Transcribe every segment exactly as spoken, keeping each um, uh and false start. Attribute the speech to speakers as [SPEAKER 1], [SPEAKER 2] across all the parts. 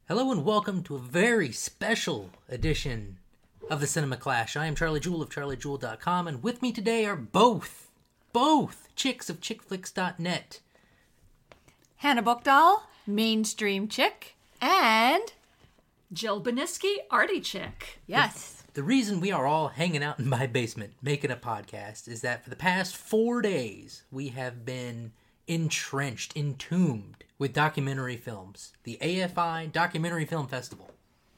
[SPEAKER 1] Hello and welcome to a very special edition of the Cinema Clash. I am Charlie Jewell of charlie jewell dot com, and with me today are both, both chicks of chick flicks dot net.
[SPEAKER 2] Hannah Buchdahl, mainstream chick, and
[SPEAKER 3] Jill Beniski, arty chick.
[SPEAKER 2] Yes.
[SPEAKER 1] The, the reason we are all hanging out in my basement making a podcast is that for the past four days we have been entrenched, entombed with documentary films. The A F I Documentary Film Festival.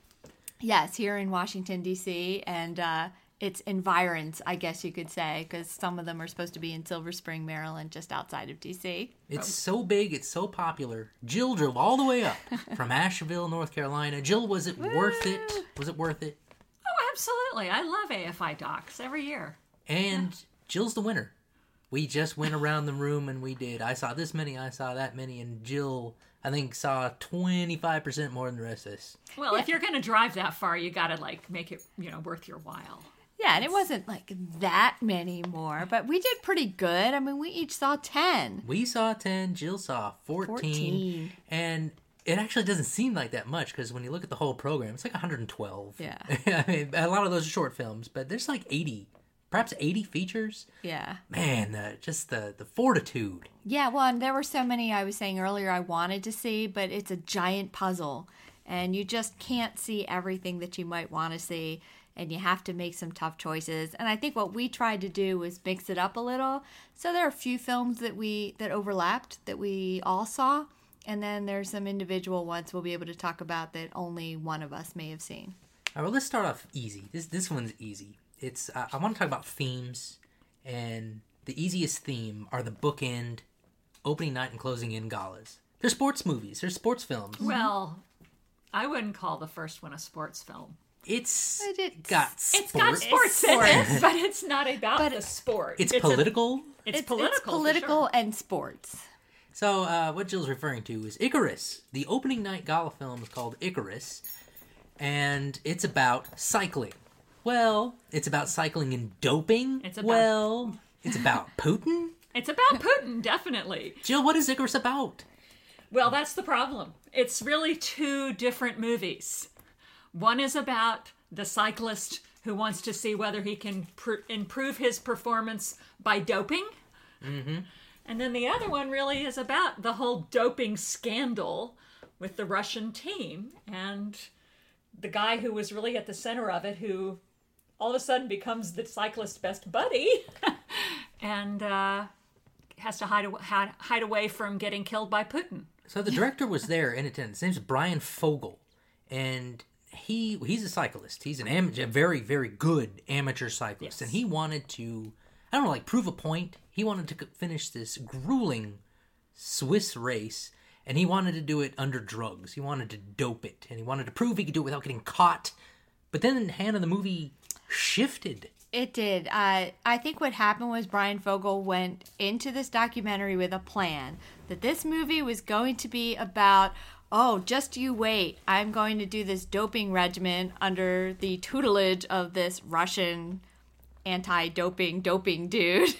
[SPEAKER 2] Yes, here in Washington, D C, and uh, its environs, I guess you could say, because some of them are supposed to be in Silver Spring, Maryland, just outside of D C.
[SPEAKER 1] It's so big, it's so popular. Jill drove all the way up from Asheville, North Carolina. Jill, was it worth it? Was it worth it?
[SPEAKER 3] Oh, absolutely. I love A F I docs every year.
[SPEAKER 1] And yeah. Jill's the winner. We just went around the room and we did, I saw this many, I saw that many, and Jill, I think, saw twenty-five percent more than the rest of us.
[SPEAKER 3] Well, yeah. If you're going to drive that far, you got to, like, make it, you know, worth your while.
[SPEAKER 2] Yeah, and it wasn't, like, that many more, but we did pretty good. I mean, we each saw ten.
[SPEAKER 1] We saw ten, Jill saw fourteen. fourteen. And it actually doesn't seem like that much, because when you look at the whole program, it's like one hundred twelve.
[SPEAKER 2] Yeah.
[SPEAKER 1] I mean, a lot of those are short films, but there's like eighty. Perhaps eighty features?
[SPEAKER 2] Yeah.
[SPEAKER 1] Man, uh, just the, the fortitude.
[SPEAKER 2] Yeah, well, and there were so many I was saying earlier I wanted to see, but it's a giant puzzle. And you just can't see everything that you might want to see. And you have to make some tough choices. And I think what we tried to do was mix it up a little. So there are a few films that we that overlapped that we all saw. And then there's some individual ones we'll be able to talk about that only one of us may have seen.
[SPEAKER 1] All right, well, let's start off easy. This, this one's easy. It's uh, I want to talk about themes, and the easiest theme are the bookend, opening night and closing in galas. They're sports movies. They're sports films.
[SPEAKER 3] Well, I wouldn't call the first one a sports film.
[SPEAKER 1] It's,
[SPEAKER 2] it's
[SPEAKER 1] got sports.
[SPEAKER 3] It's got sports in it, but it's not about but the sport.
[SPEAKER 1] It's,
[SPEAKER 3] it's
[SPEAKER 1] political.
[SPEAKER 3] A, it's,
[SPEAKER 2] it's
[SPEAKER 3] political.
[SPEAKER 2] It's political
[SPEAKER 3] sure.
[SPEAKER 2] and sports.
[SPEAKER 1] So uh, what Jill's referring to is Icarus. The opening night gala film is called Icarus, and it's about cycling. Well, it's about cycling and doping.
[SPEAKER 3] It's about...
[SPEAKER 1] Well, it's about Putin.
[SPEAKER 3] It's about Putin, definitely.
[SPEAKER 1] Jill, what is Icarus about?
[SPEAKER 3] Well, that's the problem. It's really two different movies. One is about the cyclist who wants to see whether he can pr- improve his performance by doping.
[SPEAKER 1] Mm-hmm.
[SPEAKER 3] And then the other one really is about the whole doping scandal with the Russian team and the guy who was really at the center of it, who all of a sudden becomes the cyclist's best buddy and uh, has to hide, hide, hide away from getting killed by Putin.
[SPEAKER 1] So the director was there in attendance. His name's Brian Fogel, and he he's a cyclist. He's an amateur, a very, very good amateur cyclist, yes. And he wanted to, I don't know, like prove a point. He wanted to finish this grueling Swiss race, and he wanted to do it under drugs. He wanted to dope it, and he wanted to prove he could do it without getting caught. But then Hannah, the movie shifted.
[SPEAKER 2] It did. Uh, I think what happened was Brian Fogel went into this documentary with a plan that this movie was going to be about, oh, just you wait. I'm going to do this doping regimen under the tutelage of this Russian anti-doping doping dude.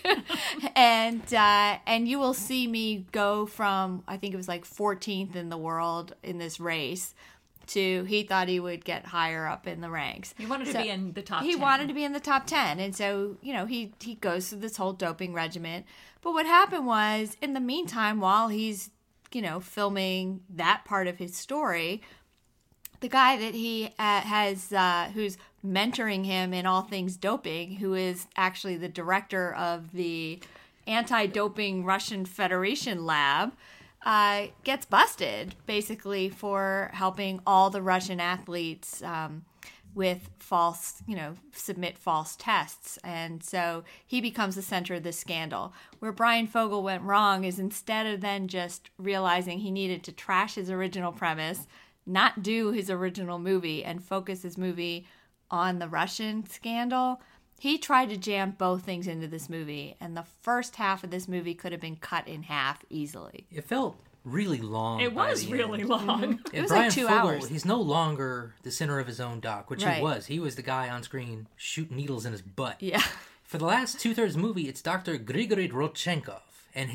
[SPEAKER 2] and uh, and you will see me go from, I think it was like fourteenth in the world in this race, to he thought he would get higher up in the ranks.
[SPEAKER 3] He wanted
[SPEAKER 2] so
[SPEAKER 3] to be in the top
[SPEAKER 2] he
[SPEAKER 3] ten.
[SPEAKER 2] He wanted to be in the top ten. And so, you know, he, he goes through this whole doping regimen. But what happened was, in the meantime, while he's, you know, filming that part of his story, the guy that he uh, has, uh, who's mentoring him in all things doping, who is actually the director of the anti-doping Russian Federation lab, Uh, gets busted, basically, for helping all the Russian athletes um, with false, you know, submit false tests. And so he becomes the center of this scandal. Where Brian Fogel went wrong is, instead of then just realizing he needed to trash his original premise, not do his original movie, and focus his movie on the Russian scandal, he tried to jam both things into this movie, and the first half of this movie could have been cut in half easily.
[SPEAKER 1] It felt really long.
[SPEAKER 3] It was really
[SPEAKER 1] end.
[SPEAKER 3] long.
[SPEAKER 2] Mm-hmm. It was
[SPEAKER 1] Brian
[SPEAKER 2] like two
[SPEAKER 1] Fogel,
[SPEAKER 2] hours.
[SPEAKER 1] He's no longer the center of his own doc, which
[SPEAKER 2] right.
[SPEAKER 1] he was. He was the guy on screen shooting needles in his butt.
[SPEAKER 2] Yeah.
[SPEAKER 1] For the last two-thirds of the movie, it's Doctor Grigory Rodchenkov and his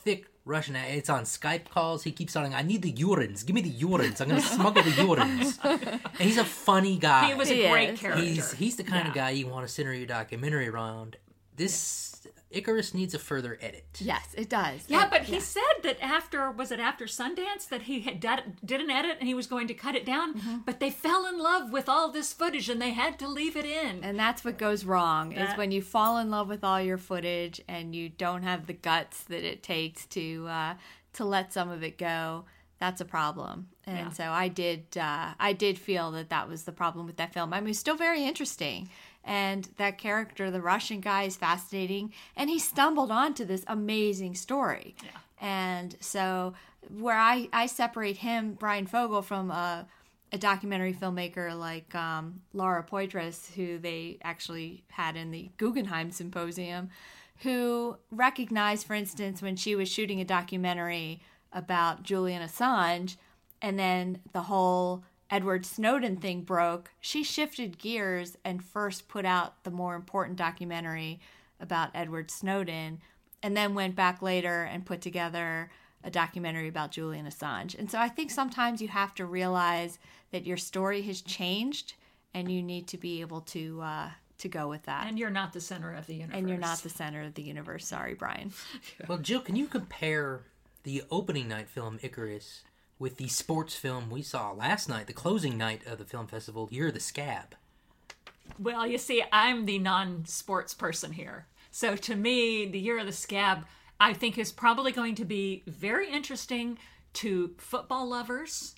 [SPEAKER 1] thick Russian accent. It's on Skype calls. He keeps saying, I need the urines. Give me the urines. I'm going to smuggle the urines. And he's a funny guy.
[SPEAKER 3] He was a
[SPEAKER 2] He
[SPEAKER 3] great
[SPEAKER 2] is.
[SPEAKER 3] character.
[SPEAKER 1] He's, he's the kind
[SPEAKER 3] Yeah.
[SPEAKER 1] of guy you want to center your documentary around. This Icarus needs a further edit.
[SPEAKER 2] Yes, it does.
[SPEAKER 3] Yeah,
[SPEAKER 2] And-
[SPEAKER 3] but he said that after, was it after Sundance, that he had did, did an edit and he was going to cut it down,
[SPEAKER 2] Mm-hmm.
[SPEAKER 3] but they fell in love with all this footage and they had to leave it in.
[SPEAKER 2] And that's what goes wrong is
[SPEAKER 3] That-
[SPEAKER 2] when you fall in love with all your footage and you don't have the guts that it takes to uh, to let some of it go. That's a problem. And
[SPEAKER 3] Yeah.
[SPEAKER 2] so I did uh, I did feel that that was the problem with that film. I mean, it's still very interesting. And that character, the Russian guy, is fascinating. And he stumbled onto this amazing story.
[SPEAKER 3] Yeah.
[SPEAKER 2] And so where I, I separate him, Brian Fogel, from a, a documentary filmmaker like um, Laura Poitras, who they actually had in the Guggenheim Symposium, who recognized, for instance, when she was shooting a documentary about Julian Assange, and then the whole Edward Snowden thing broke, she shifted gears and first put out the more important documentary about Edward Snowden, and then went back later and put together a documentary about Julian Assange. And so I think sometimes you have to realize that your story has changed, and you need to be able to uh, to go with that.
[SPEAKER 3] And you're not the center of the universe.
[SPEAKER 2] And you're not the center of the universe. Sorry, Brian.
[SPEAKER 1] Well, Jill, can you compare the opening night film Icarus with the sports film we saw last night, the closing night of the film festival, Year of the Scab?
[SPEAKER 3] Well, you see, I'm the non-sports person here. So to me, the Year of the Scab, I think, is probably going to be very interesting to football lovers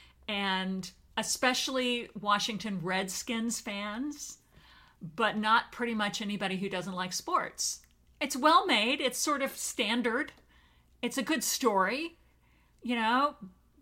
[SPEAKER 3] and especially Washington Redskins fans, but not pretty much anybody who doesn't like sports. It's well made. It's sort of standard. It's a good story, you know,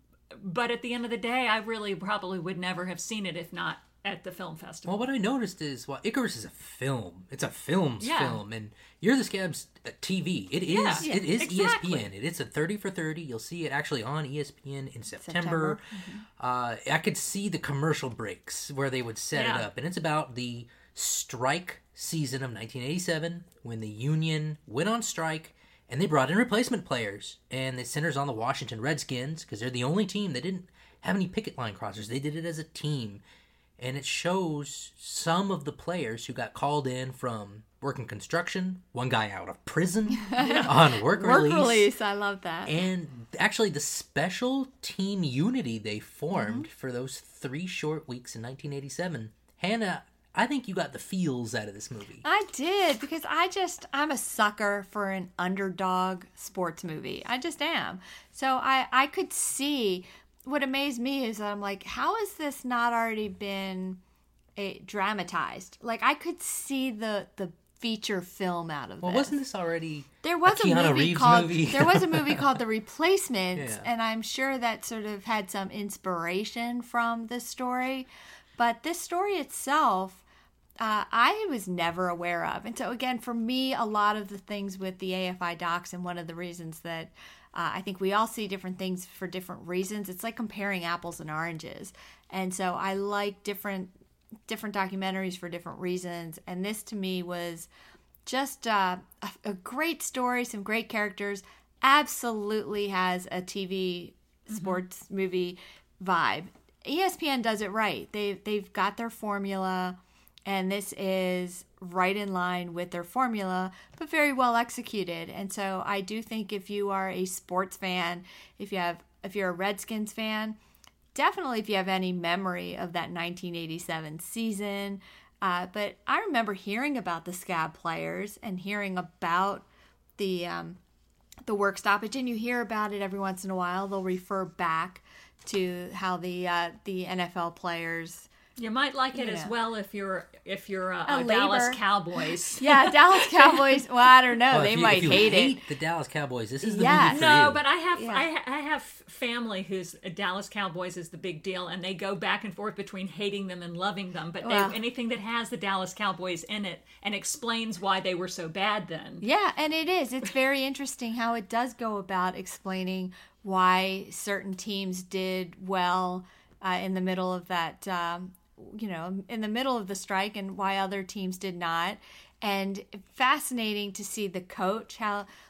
[SPEAKER 3] but at the end of the day, I really probably would never have seen it if not at the film festival.
[SPEAKER 1] Well, what I noticed is, well, Icarus is a film. It's a film's
[SPEAKER 3] Yeah.
[SPEAKER 1] film, and Year of the Scab's a T V. It is.
[SPEAKER 3] Yeah,
[SPEAKER 1] it is
[SPEAKER 3] exactly.
[SPEAKER 1] E S P N. It is a thirty for thirty. You'll see it actually on E S P N in September.
[SPEAKER 2] September.
[SPEAKER 1] Uh, I could see the commercial breaks where they would set
[SPEAKER 3] Yeah.
[SPEAKER 1] it up, and it's about the strike season of nineteen eighty-seven when the union went on strike. And they brought in replacement players, and it centers on the Washington Redskins because they're the only team that didn't have any picket line crossers. They did it as a team, and it shows some of the players who got called in from working construction, one guy out of prison on work,
[SPEAKER 2] Work
[SPEAKER 1] release,
[SPEAKER 2] release. I love that.
[SPEAKER 1] and actually the special team unity they formed for those three short weeks in nineteen eighty-seven. Hannah, I think you got the feels out of this movie.
[SPEAKER 2] I did, because I just, I'm a sucker for an underdog sports movie. I just am. So I, I could see, what amazed me is that I'm like, how has this not already been a, dramatized? Like, I could see the, the feature film out of
[SPEAKER 1] Well,
[SPEAKER 2] this.
[SPEAKER 1] wasn't this already
[SPEAKER 2] There was a,
[SPEAKER 1] Keanu
[SPEAKER 2] movie
[SPEAKER 1] Reeves
[SPEAKER 2] called
[SPEAKER 1] movie?
[SPEAKER 2] there was a movie called The Replacements,
[SPEAKER 1] Yeah.
[SPEAKER 2] and I'm sure that sort of had some inspiration from this story. But this story itself, uh, I was never aware of. And so again, for me, a lot of the things with the A F I docs, and one of the reasons that uh, I think we all see different things for different reasons. It's like comparing apples and oranges. And so I like different different documentaries for different reasons. And this to me was just uh, a, a great story, some great characters. Absolutely has a T V sports movie vibe. E S P N does it right. They they've got their formula, and this is right in line with their formula, but very well executed. And so I do think if you are a sports fan, if you have if you're a Redskins fan, definitely if you have any memory of that nineteen eighty-seven season. Uh, but I remember hearing about the Scab players and hearing about the um, the work stoppage, and you hear about it every once in a while. They'll refer back to how the uh, the N F L players.
[SPEAKER 3] You might like it
[SPEAKER 2] You
[SPEAKER 3] as
[SPEAKER 2] know.
[SPEAKER 3] well if you're if you're uh,
[SPEAKER 2] A
[SPEAKER 3] a Dallas
[SPEAKER 2] labor.
[SPEAKER 3] Cowboys.
[SPEAKER 2] Yeah, Dallas Cowboys. Well, I don't know.
[SPEAKER 1] Well, if
[SPEAKER 2] they
[SPEAKER 1] you-
[SPEAKER 2] might
[SPEAKER 1] if you
[SPEAKER 2] hate, it.
[SPEAKER 1] the Dallas Cowboys. This is the
[SPEAKER 2] Yeah.
[SPEAKER 1] movie for
[SPEAKER 3] No,
[SPEAKER 1] you.
[SPEAKER 3] but I have
[SPEAKER 2] Yeah.
[SPEAKER 3] I, I have family who's uh, Dallas Cowboys is the big deal, and they go back and forth between hating them and loving them. But
[SPEAKER 2] Well.
[SPEAKER 3] they, anything that has the Dallas Cowboys in it and explains why they were so bad then.
[SPEAKER 2] Yeah, and it is. It's very interesting how it does go about explaining why certain teams did well uh, in the middle of that, um, you know, in the middle of the strike, and why other teams did not. And fascinating to see the coach, how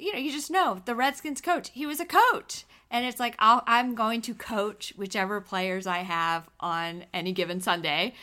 [SPEAKER 2] you know, you just know the Redskins coach, he was a coach. And it's like, I'll, I'm going to coach whichever players I have on any given Sunday.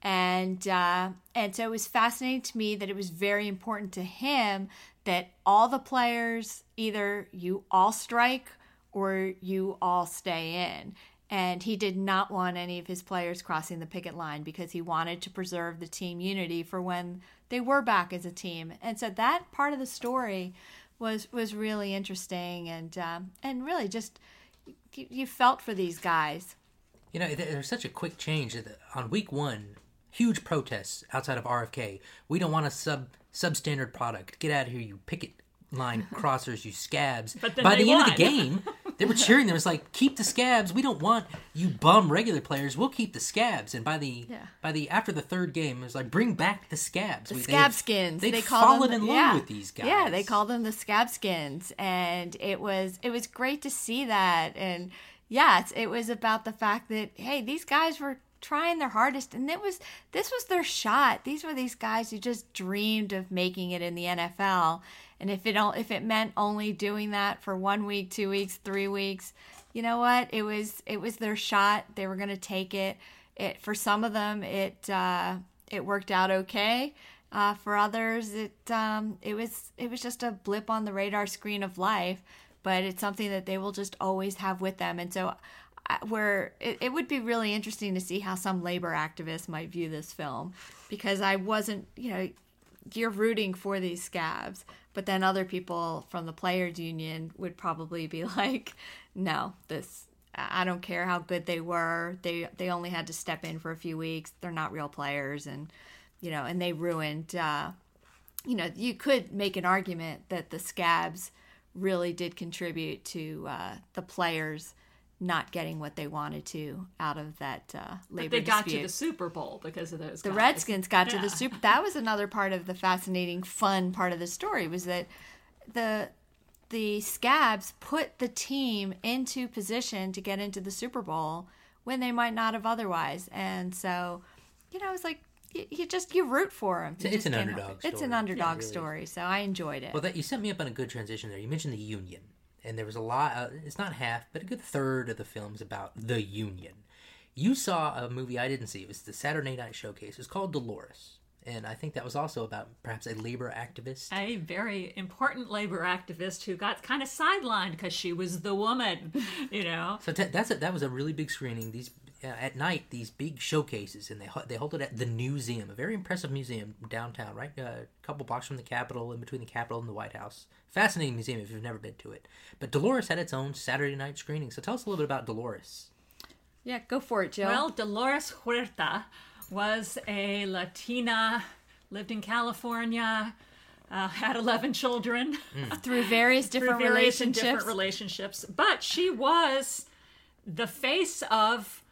[SPEAKER 2] And uh, and so it was fascinating to me that it was very important to him that all the players, either you all strike or you all stay in. And he did not want any of his players crossing the picket line because he wanted to preserve the team unity for when they were back as a team. And so that part of the story was was really interesting, and um, and really just you, you felt for these guys.
[SPEAKER 1] You know, there's such a quick change. On week one, huge protests outside of R F K. We don't want a sub substandard product. Get out of here, you picket line crossers, you scabs.
[SPEAKER 3] But then
[SPEAKER 1] By
[SPEAKER 3] they
[SPEAKER 1] the
[SPEAKER 3] won.
[SPEAKER 1] end of the game, they were cheering. There was like, keep the scabs. We don't want you bum regular players. We'll keep the scabs. And by the
[SPEAKER 2] Yeah.
[SPEAKER 1] by the after the third game, it was like, bring back the scabs.
[SPEAKER 2] The
[SPEAKER 1] We-
[SPEAKER 2] scab
[SPEAKER 1] they've-
[SPEAKER 2] skins.
[SPEAKER 1] They've
[SPEAKER 2] they call
[SPEAKER 1] fallen
[SPEAKER 2] them,
[SPEAKER 1] in love
[SPEAKER 2] yeah.
[SPEAKER 1] with these guys.
[SPEAKER 2] Yeah, they call them the scab skins, and it was it was great to see that. And yes, it was about the fact that hey, these guys were trying their hardest, and it was this was their shot. These were these guys who just dreamed of making it in the N F L. And if it don't, if it meant only doing that for one week, two weeks, three weeks, you know what? It was it was their shot. They were going to take it. It for some of them, it uh, it worked out okay. Uh, for others, it um, it was it was just a blip on the radar screen of life. But it's something that they will just always have with them. And so, uh, where it, it would be really interesting to see how some labor activists might view this film, because I wasn't, you know, you're rooting for these scabs. But then other people from the players union would probably be like, no, this, I don't care how good they were. They they only had to step in for a few weeks. They're not real players. And, you know, and they ruined, uh, you know, you could make an argument that the scabs really did contribute to uh, the players not getting what they wanted to out of that uh, labor
[SPEAKER 3] But they got
[SPEAKER 2] dispute.
[SPEAKER 3] to the Super Bowl because of those
[SPEAKER 2] The
[SPEAKER 3] guys.
[SPEAKER 2] Redskins got to
[SPEAKER 3] Yeah.
[SPEAKER 2] the Super. That was another part of the fascinating, fun part of the story, was that the the Scabs put the team into position to get into the Super Bowl when they might not have otherwise. And so, you know, it's like you, you just you root for them.
[SPEAKER 1] It's- it's an underdog
[SPEAKER 2] It's
[SPEAKER 1] story.
[SPEAKER 2] an underdog
[SPEAKER 1] Yeah, it really
[SPEAKER 2] story. So I enjoyed it.
[SPEAKER 1] Well, that you sent me up on a good transition there. You mentioned the Union, and there was a lot. Uh, it's not half, but a good third of the film's about the Union. You saw a movie I didn't see. It was the Saturday Night Showcase. It was called Dolores, and I think that was also about perhaps a labor activist.
[SPEAKER 3] A very important labor activist who got kind of sidelined because she was the woman, you know.
[SPEAKER 1] So t- that's a, that was a really big screening. These uh, at night, these big showcases, and they ho- they hold it at the Museum, a very impressive museum downtown, right, uh, a couple blocks from the Capitol, in between the Capitol and the White House. Fascinating museum if you've never been to it. But Dolores had its own Saturday night screening. So tell us a little bit about Dolores.
[SPEAKER 2] yeah, go for it, Jill.
[SPEAKER 3] Well, Dolores Huerta was a Latina, lived in California, uh, had eleven children.
[SPEAKER 2] through various different
[SPEAKER 3] through various and
[SPEAKER 2] relationships.
[SPEAKER 3] different relationships. But she was the face of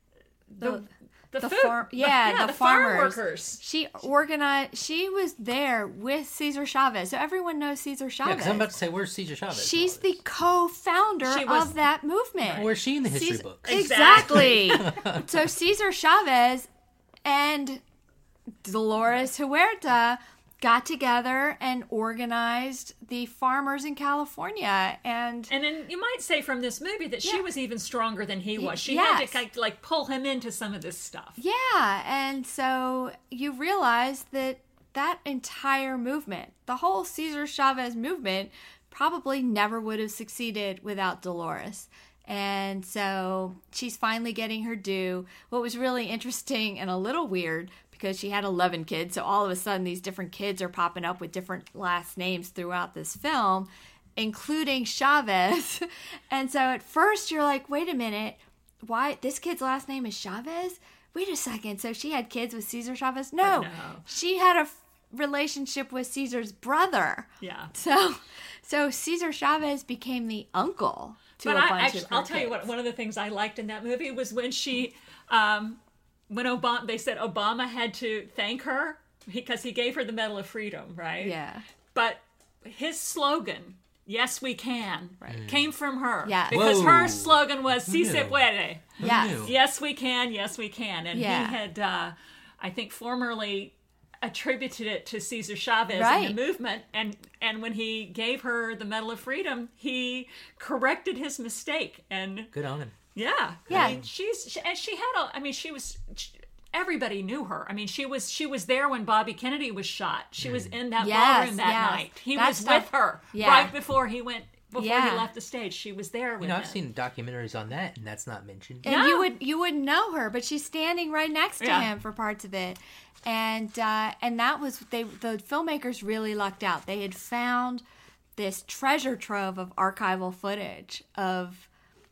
[SPEAKER 3] the the,
[SPEAKER 2] the
[SPEAKER 3] food,
[SPEAKER 2] farm, yeah,
[SPEAKER 3] yeah,
[SPEAKER 2] the,
[SPEAKER 3] the farm
[SPEAKER 2] farmers.
[SPEAKER 3] workers.
[SPEAKER 2] She organized. She was there with Cesar Chavez, so everyone knows Cesar
[SPEAKER 1] Yeah,
[SPEAKER 2] Chavez.
[SPEAKER 1] because I'm about to say, where's Cesar Chavez?
[SPEAKER 2] She's
[SPEAKER 1] in all
[SPEAKER 2] the co-founder
[SPEAKER 3] She was-
[SPEAKER 2] of that movement.
[SPEAKER 1] this? Where's she in the history
[SPEAKER 2] Ces-
[SPEAKER 1] books?
[SPEAKER 2] Exactly. So Cesar Chavez and Dolores Huerta got together and organized the farmers in California, and
[SPEAKER 3] And then you might say from this movie that she
[SPEAKER 2] Yeah.
[SPEAKER 3] was even stronger than he was. She had
[SPEAKER 2] yes.
[SPEAKER 3] to like, like pull him into some of this stuff.
[SPEAKER 2] yeah, and so you realize that that entire movement, the whole Cesar Chavez movement, probably never would have succeeded without Dolores. And so she's finally getting her due. What was really interesting and a little weird, because she had eleven kids, so all of a sudden these different kids are popping up with different last names throughout this film, including Chavez. And so at first you're like, wait a minute, why this kid's last name is Chavez? Wait a second, so she had kids with Cesar Chavez? No,
[SPEAKER 3] No.
[SPEAKER 2] she had a f- relationship with Cesar's brother.
[SPEAKER 3] Yeah.
[SPEAKER 2] So, so Cesar Chavez became the uncle to
[SPEAKER 3] But
[SPEAKER 2] a
[SPEAKER 3] I
[SPEAKER 2] bunch
[SPEAKER 3] actually,
[SPEAKER 2] of her
[SPEAKER 3] I'll tell you
[SPEAKER 2] kids.
[SPEAKER 3] what. One of the things I liked in that movie was when she, um, when Obama, they said Obama had to thank her because he gave her the Medal of Freedom, right?
[SPEAKER 2] Yeah.
[SPEAKER 3] But his slogan, "Yes, we can,"
[SPEAKER 2] Right.
[SPEAKER 3] came from her.
[SPEAKER 2] Yes.
[SPEAKER 3] Because
[SPEAKER 1] Whoa.
[SPEAKER 3] her slogan was "Si se
[SPEAKER 1] knew?
[SPEAKER 3] puede."
[SPEAKER 2] Yes.
[SPEAKER 1] knew?
[SPEAKER 3] Yes, we can. Yes, we can. And
[SPEAKER 2] Yeah.
[SPEAKER 3] he had, uh, I think, formerly attributed it to Cesar Chavez
[SPEAKER 2] Right.
[SPEAKER 3] and the movement, and and when he gave her the Medal of Freedom, he corrected his mistake. And
[SPEAKER 1] Good on him.
[SPEAKER 3] yeah,
[SPEAKER 2] Yeah.
[SPEAKER 3] I mean, she's she, and she had a. I mean, she was. She, everybody knew her. I mean, she was she was there when Bobby Kennedy was shot. She was in that
[SPEAKER 2] Yes,
[SPEAKER 3] ballroom that
[SPEAKER 2] yes.
[SPEAKER 3] night. He
[SPEAKER 2] That
[SPEAKER 3] was
[SPEAKER 2] stuff-
[SPEAKER 3] with her
[SPEAKER 2] yeah.
[SPEAKER 3] right before he went before
[SPEAKER 2] Yeah.
[SPEAKER 3] he left the stage. She was there with
[SPEAKER 1] You know,
[SPEAKER 3] him.
[SPEAKER 1] I've seen documentaries on that, and that's not mentioned.
[SPEAKER 2] And
[SPEAKER 3] Yeah.
[SPEAKER 2] you would you wouldn't know her, but she's standing right next to
[SPEAKER 3] Yeah.
[SPEAKER 2] him for parts of it, and uh, and that was they the filmmakers really lucked out. They had found this treasure trove of archival footage of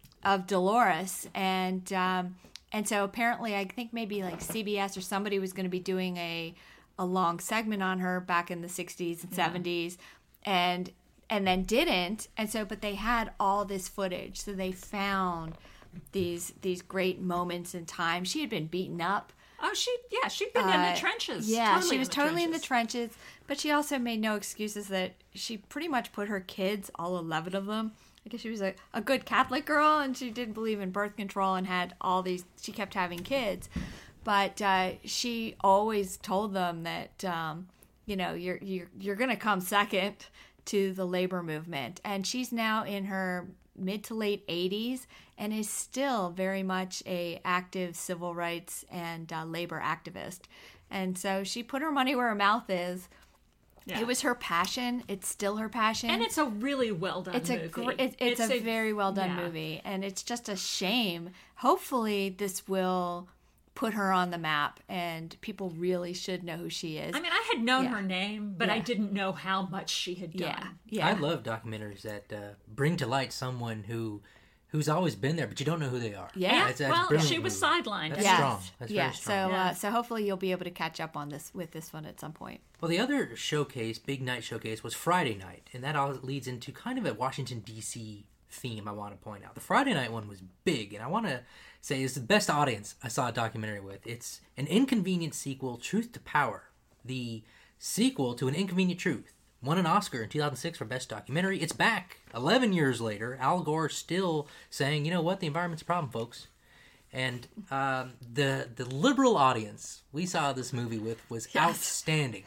[SPEAKER 2] of Dolores, and um, and so apparently I think maybe like C B S or somebody was going to be doing a a long segment on her back in the sixties and seventies, and and then didn't, and so but they had all this footage, so they found these these great moments in time. She had been beaten up.
[SPEAKER 3] Oh, she yeah, she'd been in
[SPEAKER 2] Uh,
[SPEAKER 3] the trenches.
[SPEAKER 2] Yeah,
[SPEAKER 3] totally
[SPEAKER 2] she was
[SPEAKER 3] in the
[SPEAKER 2] totally in the
[SPEAKER 3] trenches.
[SPEAKER 2] trenches, but she also made no excuses that she pretty much put her kids, all eleven of them. I guess she was a, a good Catholic girl, and she didn't believe in birth control and had all these, she kept having kids. But uh, she always told them that, um, you know, you're, you're, you're going to come second to the labor movement. And she's now in her mid to late eighties and is still very much a active civil rights and uh, labor activist. And so she put her money where her mouth is.
[SPEAKER 3] Yeah.
[SPEAKER 2] It was her passion. It's still her passion.
[SPEAKER 3] And it's a really well done
[SPEAKER 2] it's
[SPEAKER 3] movie.
[SPEAKER 2] a gr- it, it's, a, very well done
[SPEAKER 3] yeah.
[SPEAKER 2] movie, and it's just a shame. Hopefully, this will put her on the map, and people really should know who she is.
[SPEAKER 3] I mean, I had known
[SPEAKER 2] Yeah.
[SPEAKER 3] her name, but I
[SPEAKER 2] Yeah.
[SPEAKER 3] didn't know how much she had done.
[SPEAKER 2] yeah, yeah,
[SPEAKER 1] I love documentaries that uh, bring to light someone who who's always been there, but you don't know who they are.
[SPEAKER 2] Yeah.
[SPEAKER 3] Yeah,
[SPEAKER 1] That's- that's
[SPEAKER 3] well,
[SPEAKER 1] brilliant
[SPEAKER 3] she was
[SPEAKER 1] movie.
[SPEAKER 3] sidelined.
[SPEAKER 1] That's
[SPEAKER 2] Yes.
[SPEAKER 1] strong. That's
[SPEAKER 2] yeah.
[SPEAKER 1] very strong.
[SPEAKER 2] So,
[SPEAKER 3] Yeah.
[SPEAKER 2] uh, so hopefully you'll be able to catch up on this with this one at some point.
[SPEAKER 1] Well, the other showcase, big night showcase, was Friday night, and that all leads into kind of a Washington, D C theme I want to point out. The Friday night one was big, and I want to say it's the best audience I saw a documentary with. It's an inconvenient sequel, Truth to Power. The sequel to An Inconvenient Truth. Won an Oscar in two thousand six for Best Documentary. It's back eleven years later. Al Gore still saying, you know what, the environment's a problem, folks. And um, the the liberal audience we saw this movie with was outstanding.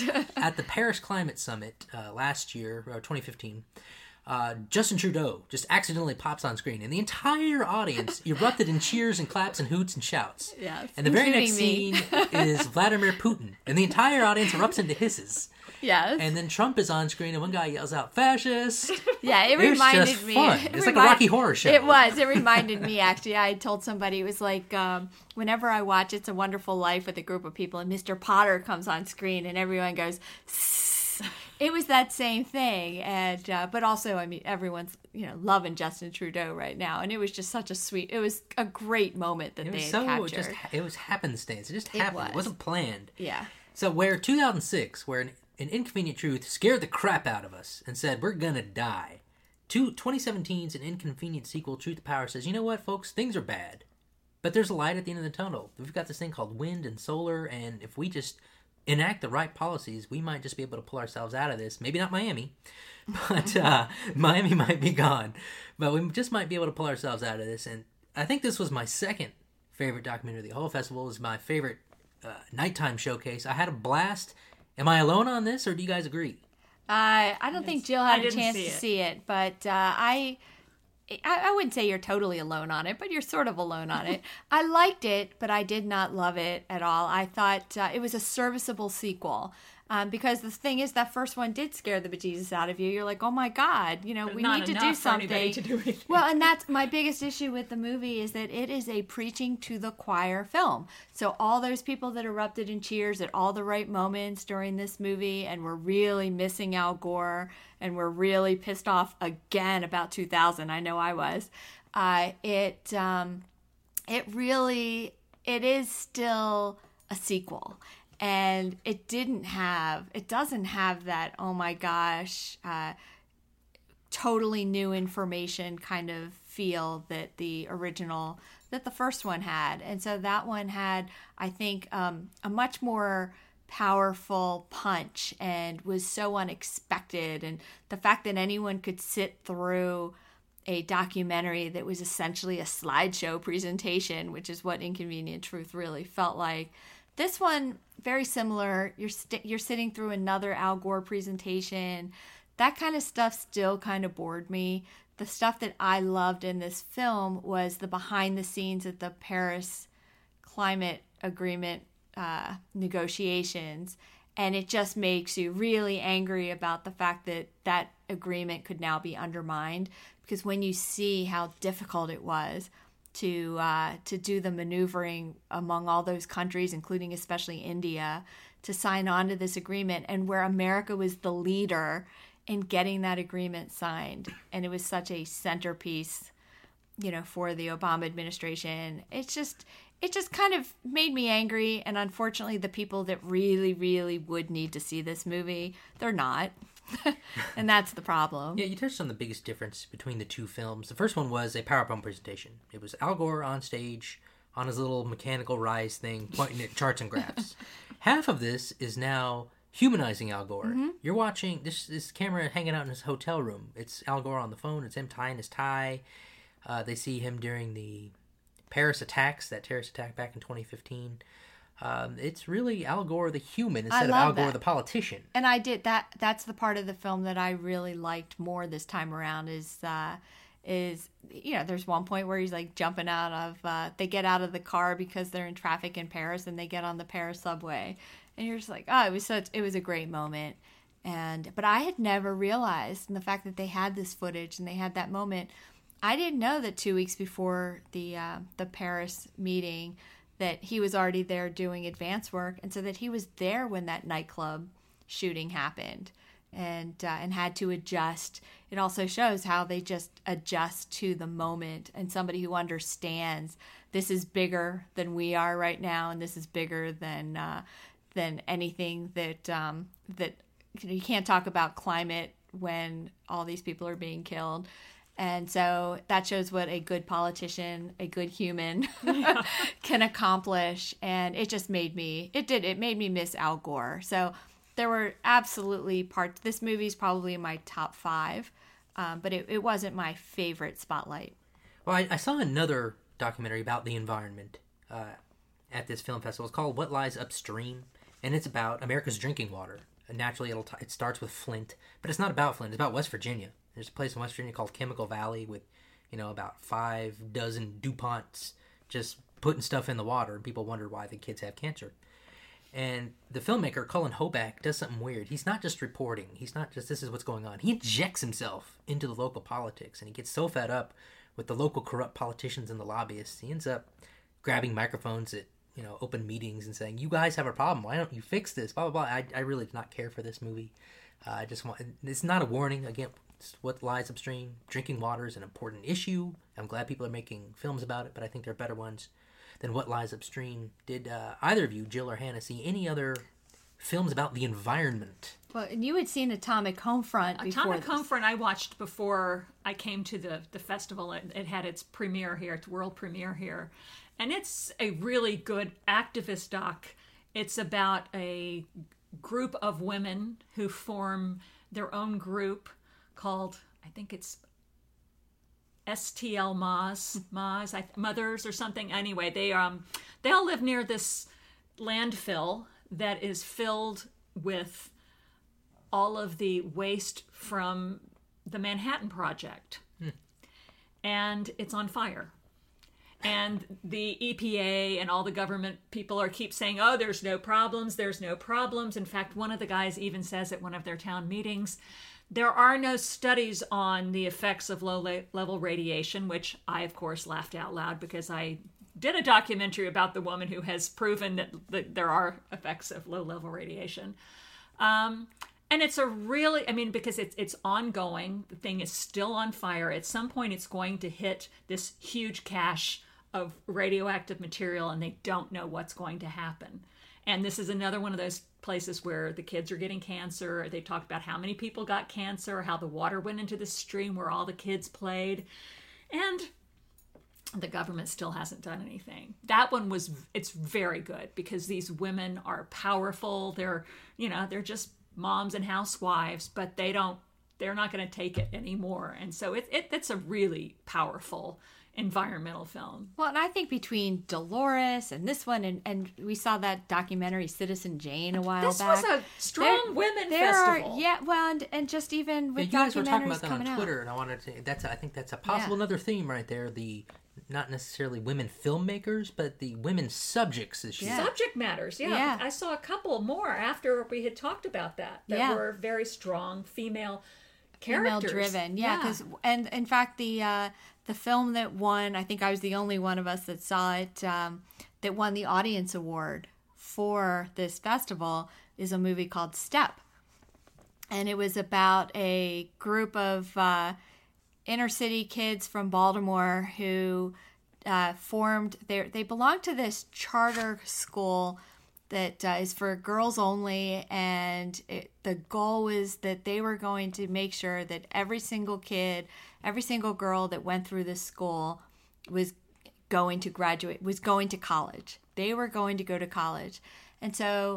[SPEAKER 1] At the Paris Climate Summit uh, last year, or twenty fifteen, uh, Justin Trudeau just accidentally pops on screen, and the entire audience erupted in cheers and claps and hoots and shouts.
[SPEAKER 2] Yes,
[SPEAKER 1] and the very next
[SPEAKER 2] including
[SPEAKER 1] scene is Vladimir Putin, and the entire audience erupts into hisses.
[SPEAKER 2] Yes.
[SPEAKER 1] And then Trump is on screen, and one guy yells out, "Fascist!"
[SPEAKER 2] Yeah, it
[SPEAKER 1] It was
[SPEAKER 2] reminded
[SPEAKER 1] just
[SPEAKER 2] me.
[SPEAKER 1] fun.
[SPEAKER 2] it
[SPEAKER 1] It's like a
[SPEAKER 2] remind-
[SPEAKER 1] Rocky Horror Show.
[SPEAKER 2] It was. It reminded me, actually. I told somebody, it was like um, whenever I watch It's a Wonderful Life with a group of people and Mister Potter comes on screen and everyone goes, "Sss." It was that same thing. And uh, but also, I mean, everyone's, you know, loving Justin Trudeau right now. And it was just such a sweet, it was a great moment that
[SPEAKER 1] It
[SPEAKER 2] they
[SPEAKER 1] was
[SPEAKER 2] had
[SPEAKER 1] so
[SPEAKER 2] captured.
[SPEAKER 1] just it was happenstance. It just happened. It,
[SPEAKER 2] was.
[SPEAKER 1] wasn't planned.
[SPEAKER 2] Yeah.
[SPEAKER 1] So where two thousand six, where an, an Inconvenient Truth scared the crap out of us and said we're gonna die, Two, twenty seventeen's An Inconvenient Sequel, Truth to Power says, you know what, folks, things are bad, but there's a light at the end of the tunnel. We've got this thing called wind and solar, and if we just enact the right policies, we might just be able to pull ourselves out of this. Maybe not Miami, but uh, Miami might be gone, but we just might be able to pull ourselves out of this. And I think this was my second favorite documentary of the whole festival. It was my favorite uh, nighttime showcase. I had a blast. Am I alone on this, or do you guys agree?
[SPEAKER 2] Uh, I don't think Jill had
[SPEAKER 3] I
[SPEAKER 2] a
[SPEAKER 3] didn't
[SPEAKER 2] chance
[SPEAKER 3] see
[SPEAKER 2] to
[SPEAKER 3] it.
[SPEAKER 2] see it, but uh, I, I, I wouldn't say you're totally alone on it, but you're sort of alone on it. I liked it, but I did not love it at all. I thought uh, it was a serviceable sequel. Um, because the thing is, that first one did scare the bejesus out of you. You're like, oh my God, you know,
[SPEAKER 3] But
[SPEAKER 2] we
[SPEAKER 3] not
[SPEAKER 2] need to
[SPEAKER 3] enough
[SPEAKER 2] do
[SPEAKER 3] for anybody
[SPEAKER 2] something.
[SPEAKER 3] to do anything.
[SPEAKER 2] Well, and that's my biggest issue with the movie is that it is a preaching to the choir film. So all those people that erupted in cheers at all the right moments during this movie and were really missing Al Gore and were really pissed off again about two thousand. I know I was. Uh, it um, it really it is still a sequel. And it didn't have, it doesn't have that, oh my gosh, uh, totally new information kind of feel that the original, that the first one had. And so that one had, I think, um, a much more powerful punch and was so unexpected. And the fact that anyone could sit through a documentary that was essentially a slideshow presentation, which is what Inconvenient Truth really felt like, This one, very similar. You're st- you're sitting through another Al Gore presentation. That kind of stuff still kind of bored me. The stuff that I loved in this film was the behind the scenes at the Paris Climate Agreement uh, negotiations. And it just makes you really angry about the fact that that agreement could now be undermined. Because when you see how difficult it was to uh, to do the maneuvering among all those countries, including especially India, to sign on to this agreement, and where America was the leader in getting that agreement signed, and it was such a centerpiece, you know, for the Obama administration. It's just, it just kind of made me angry, and unfortunately, the people that really, really would need to see this movie, they're not. And that's the problem.
[SPEAKER 1] Yeah, you touched on the biggest difference between the two films. The first one was a PowerPoint presentation. It was Al Gore on stage on his little mechanical rise thing, pointing at charts and graphs. Half of this is now humanizing Al Gore. Mm-hmm. You're watching this this camera hanging out in his hotel room. It's Al Gore on the phone. It's him tying his tie. Uh, they see him during the Paris attacks, that terrorist attack back in twenty fifteen. Um, it's really Al Gore the human instead of Al Gore
[SPEAKER 2] that.
[SPEAKER 1] the politician.
[SPEAKER 2] And I did that. That's the part of the film that I really liked more this time around. Is uh, is you know, there's one point where he's like jumping out of. Uh, they get out of the car because they're in traffic in Paris, and they get on the Paris subway, and you're just like, oh, it was such. It was a great moment. And but I had never realized, and the fact that they had this footage and they had that moment, I didn't know that two weeks before the uh, the Paris meeting, that he was already there doing advance work, and so that he was there when that nightclub shooting happened, and uh, and had to adjust. It also shows how they just adjust to the moment, and somebody who understands this is bigger than we are right now, and this is bigger than uh, than anything that um, that you know, you can't talk about climate when all these people are being killed. And so that shows what a good politician, a good human yeah. can accomplish. And it just made me, it did, it made me miss Al Gore. So there were absolutely parts, this movie is probably in my top five, um, but it, it wasn't my favorite spotlight.
[SPEAKER 1] Well, I, I saw another documentary about the environment uh, at this film festival. It's called What Lies Upstream, and it's about America's drinking water. And naturally, it'll t- it starts with Flint, but it's not about Flint, it's about West Virginia. There's a place in West Virginia called Chemical Valley with, you know, about five dozen DuPonts just putting stuff in the water, and people wonder why the kids have cancer. And the filmmaker, Cullen Hoback, does something weird. He's not just reporting. He's not just, this is what's going on. He injects himself into the local politics, and he gets so fed up with the local corrupt politicians and the lobbyists, he ends up grabbing microphones at, you know, open meetings and saying, you guys have a problem. Why don't you fix this? Blah, blah, blah. I, I really did not care for this movie. Uh, I just want, it's not a warning. Again, What Lies Upstream, drinking water is an important issue. I'm glad people are making films about it, but I think there are better ones than What Lies Upstream. Did uh, either of you, Jill or Hannah, see any other films about the environment?
[SPEAKER 2] Well, and you had seen Atomic Homefront before
[SPEAKER 3] Atomic
[SPEAKER 2] this.
[SPEAKER 3] Homefront I watched before I came to the, the festival. It, it had its premiere here, its world premiere here. And it's a really good activist doc. It's about a group of women who form their own group called, I think it's S T L Moz, Moz, I, Mothers or something. Anyway, they um they all live near this landfill that is filled with all of the waste from the Manhattan Project. Hmm. And it's on fire. And the E P A and all the government people are keep saying, oh, there's no problems, there's no problems. In fact, one of the guys even says at one of their town meetings, there are no studies on the effects of low-level radiation, which I, of course, laughed out loud because I did a documentary about the woman who has proven that, that there are effects of low-level radiation. Um, and it's a really, I mean, because it's it's ongoing. The thing is still on fire. At some point, it's going to hit this huge cache of radioactive material, and they don't know what's going to happen. And this is another one of those places where the kids are getting cancer. They talked about how many people got cancer, how the water went into the stream where all the kids played. And the government still hasn't done anything. That one was, it's very good because these women are powerful. They're, you know, they're just moms and housewives, but they don't, they're not going to take it anymore. And so it, it it's a really powerful environmental film.
[SPEAKER 2] Well, and I think between Dolores and this one, and, and we saw that documentary Citizen Jane a while
[SPEAKER 3] This
[SPEAKER 2] back.
[SPEAKER 3] was a strong
[SPEAKER 2] There-
[SPEAKER 3] women
[SPEAKER 2] there
[SPEAKER 3] festival.
[SPEAKER 2] Are, yeah, well, and, and just even
[SPEAKER 1] Yeah,
[SPEAKER 2] with
[SPEAKER 1] you guys were talking
[SPEAKER 2] documentaries
[SPEAKER 1] about that
[SPEAKER 2] coming
[SPEAKER 1] on
[SPEAKER 2] out.
[SPEAKER 1] Twitter, and I wanted to. That's I think that's a possible
[SPEAKER 2] Yeah.
[SPEAKER 1] another theme right there. The not necessarily women filmmakers, but the women subjects this year.
[SPEAKER 2] Yeah.
[SPEAKER 3] Subject matters, yeah.
[SPEAKER 2] Yeah.
[SPEAKER 3] I saw a couple more after we had talked about that that
[SPEAKER 2] Yeah.
[SPEAKER 3] were very strong female characters.
[SPEAKER 2] Female driven, yeah. Because and in fact, the uh, the film that won, I think I was the only one of us that saw it, um, that won the audience award for this festival is a movie called Step, and it was about a group of uh, inner city kids from Baltimore who uh, formed. They they belong to this charter school that uh, is for girls only, and it, the goal was that they were going to make sure that every single kid, every single girl that went through this school was going to graduate, was going to college. They were going to go to college. And so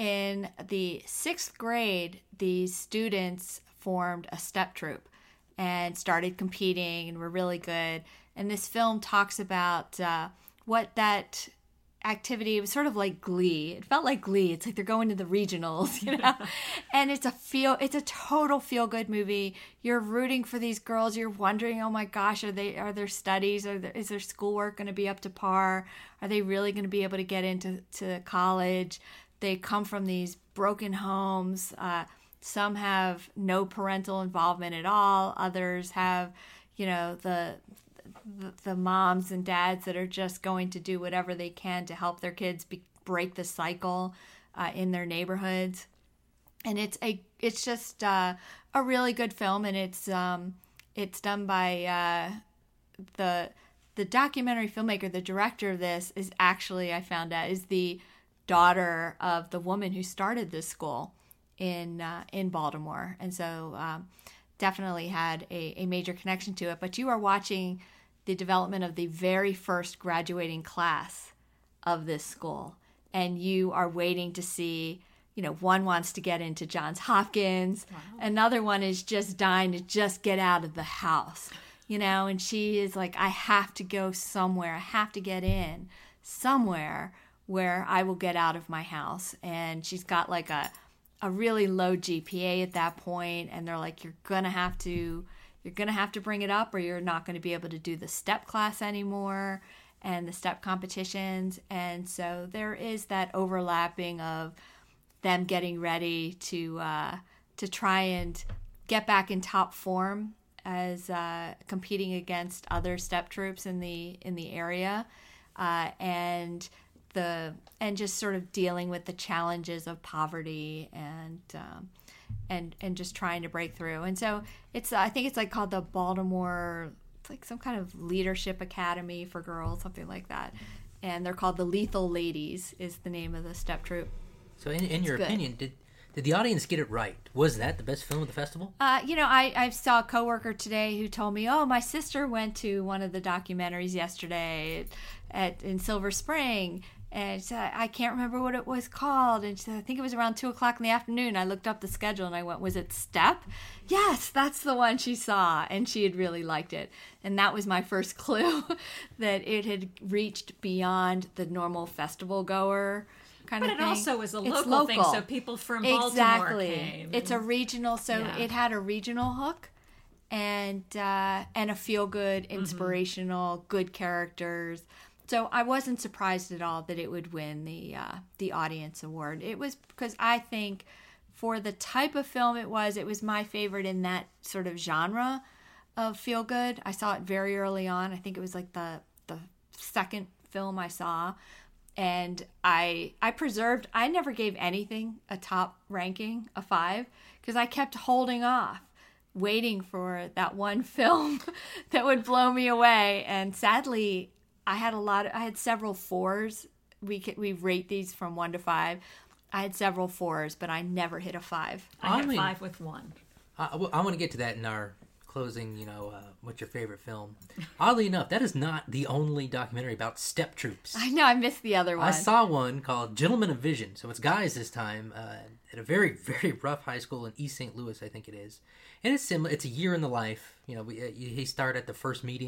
[SPEAKER 2] in the sixth grade, these students formed a step troupe and started competing and were really good. And this film talks about uh, what that activity, it was sort of like Glee. It felt like Glee. It's like they're going to the regionals, you know. And it's a feel it's a total feel good movie. You're rooting for these girls. You're wondering, oh my gosh, are they are their studies, are there, is their schoolwork going to be up to par? Are they really going to be able to get into to college? They come from these broken homes. Uh, some have no parental involvement at all. Others have, you know, the The, the moms and dads that are just going to do whatever they can to help their kids be, break the cycle uh, in their neighborhoods, and it's a it's just uh, a really good film, and it's um, it's done by uh, the the documentary filmmaker. The director of this is actually, I found out, is the daughter of the woman who started this school in uh, in Baltimore, and so um, definitely had a, a major connection to it. But you are watching the development of the very first graduating class of this school. And you are waiting to see, you know, one wants to get into Johns Hopkins. Wow. Another one is just dying to just get out of the house, you know, and she is like, I have to go somewhere. I have to get in somewhere where I will get out of my house. And she's got like a, a really low G P A at that point. And they're like, you're going to have to You're going to have to bring it up or you're not going to be able to do the step class anymore and the step competitions. And so there is that overlapping of them getting ready to uh, to try and get back in top form as uh, competing against other step troops in the in the area, uh, and the and just sort of dealing with the challenges of poverty and um, and and just trying to break through. And so it's I think it's like called the Baltimore, it's like some kind of leadership academy for girls, something like that. And they're called the Lethal Ladies is the name of the step troupe.
[SPEAKER 1] So in, in your
[SPEAKER 2] good.
[SPEAKER 1] opinion, did did the audience get it right? Was that the best film of the festival?
[SPEAKER 2] Uh, you know, I, I saw a coworker today who told me, oh, my sister went to one of the documentaries yesterday at, at in Silver Spring. And she said, I can't remember what it was called. And she said, I think it was around two o'clock in the afternoon. I looked up the schedule and I went, was it Step? Yes, that's the one she saw. And she had really liked it. And that was my first clue that it had reached beyond the normal festival goer kind
[SPEAKER 3] but
[SPEAKER 2] of
[SPEAKER 3] it
[SPEAKER 2] thing.
[SPEAKER 3] also is a
[SPEAKER 2] It's
[SPEAKER 3] local,
[SPEAKER 2] local
[SPEAKER 3] thing, so people from Baltimore
[SPEAKER 2] exactly.
[SPEAKER 3] came.
[SPEAKER 2] It's a regional, so
[SPEAKER 3] Yeah.
[SPEAKER 2] it had a regional hook and uh, and a feel-good, inspirational, mm-hmm. good characters. So I wasn't surprised at all that it would win the uh, the audience award. It was because I think for the type of film it was, it was my favorite in that sort of genre of feel good. I saw it very early on. I think it was like the the second film I saw, and I I preserved. I never gave anything a top ranking, a five, because I kept holding off, waiting for that one film that would blow me away. And sadly, I had a lot of, I had several fours. We could, we rate these from one to five. I had several fours, but I never hit a five.
[SPEAKER 3] I had
[SPEAKER 1] I mean,
[SPEAKER 3] five with one.
[SPEAKER 1] I, I want to get to that in our closing, you know, uh, what's your favorite film? Oddly enough, that is not the only documentary about step troops.
[SPEAKER 2] I know, I missed the other one.
[SPEAKER 1] I saw one called Gentlemen of Vision. So it's guys this time uh, at a very, very rough high school in East Saint Louis, I think it is. And it's similar. It's a year in the life. You know, we, uh, he started at the first meeting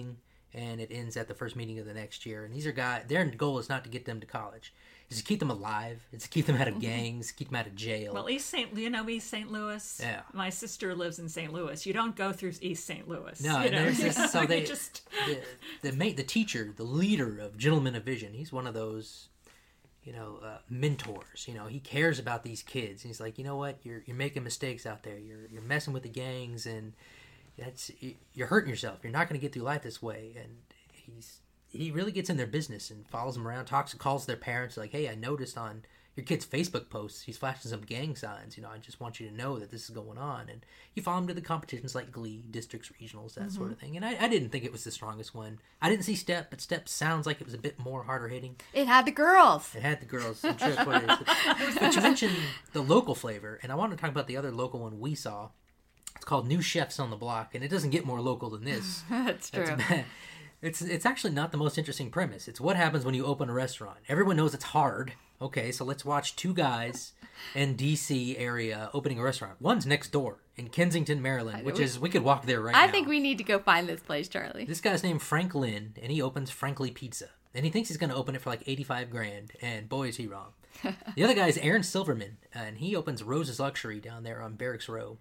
[SPEAKER 1] and it ends at the first meeting of the next year. And these are guys, their goal is not to get them to college. It's to keep them alive. It's to keep them out of gangs, keep them out of jail.
[SPEAKER 3] Well, East Saint you know East Saint Louis?
[SPEAKER 1] Yeah.
[SPEAKER 3] My sister lives in Saint Louis. You don't go through East Saint Louis.
[SPEAKER 1] No,
[SPEAKER 3] you
[SPEAKER 1] and
[SPEAKER 3] know?
[SPEAKER 1] there's this, so they,
[SPEAKER 3] just...
[SPEAKER 1] the, the, mate, the teacher, the leader of Gentlemen of Vision, he's one of those, you know, uh, mentors. You know, he cares about these kids. And he's like, you know what, you're you're making mistakes out there. You're you're messing with the gangs, and that's you're hurting yourself. You're not going to get through life this way. And he's he really gets in their business and follows them around, talks, calls their parents like, hey, I noticed on your kid's Facebook posts, he's flashing some gang signs. You know, I just want you to know that this is going on. And you follow him to the competitions like Glee, districts, regionals, that mm-hmm. sort of thing. And I, I didn't think it was the strongest one. I didn't see Step, but Step sounds like it was a bit more harder hitting.
[SPEAKER 2] It had the girls.
[SPEAKER 1] It had the girls. I'm sure that's what it is. But you mentioned the local flavor, and I want to talk about the other local one we saw. It's called New Chefs on the Block, and it doesn't get more local than this.
[SPEAKER 2] That's true.
[SPEAKER 1] That's It's it's actually not the most interesting premise. It's what happens when you open a restaurant. Everyone knows it's hard. Okay, so let's watch two guys in D C area opening a restaurant. One's next door in Kensington, Maryland, which is, we could walk there right
[SPEAKER 2] I
[SPEAKER 1] now.
[SPEAKER 2] I think we need to go find this place, Charlie.
[SPEAKER 1] This guy's named Frank Lynn, and he opens Frankly Pizza. And he thinks he's going to open it for like eighty-five grand, and boy, is he wrong. The other guy is Aaron Silverman, and he opens Rose's Luxury down there on Barracks Row.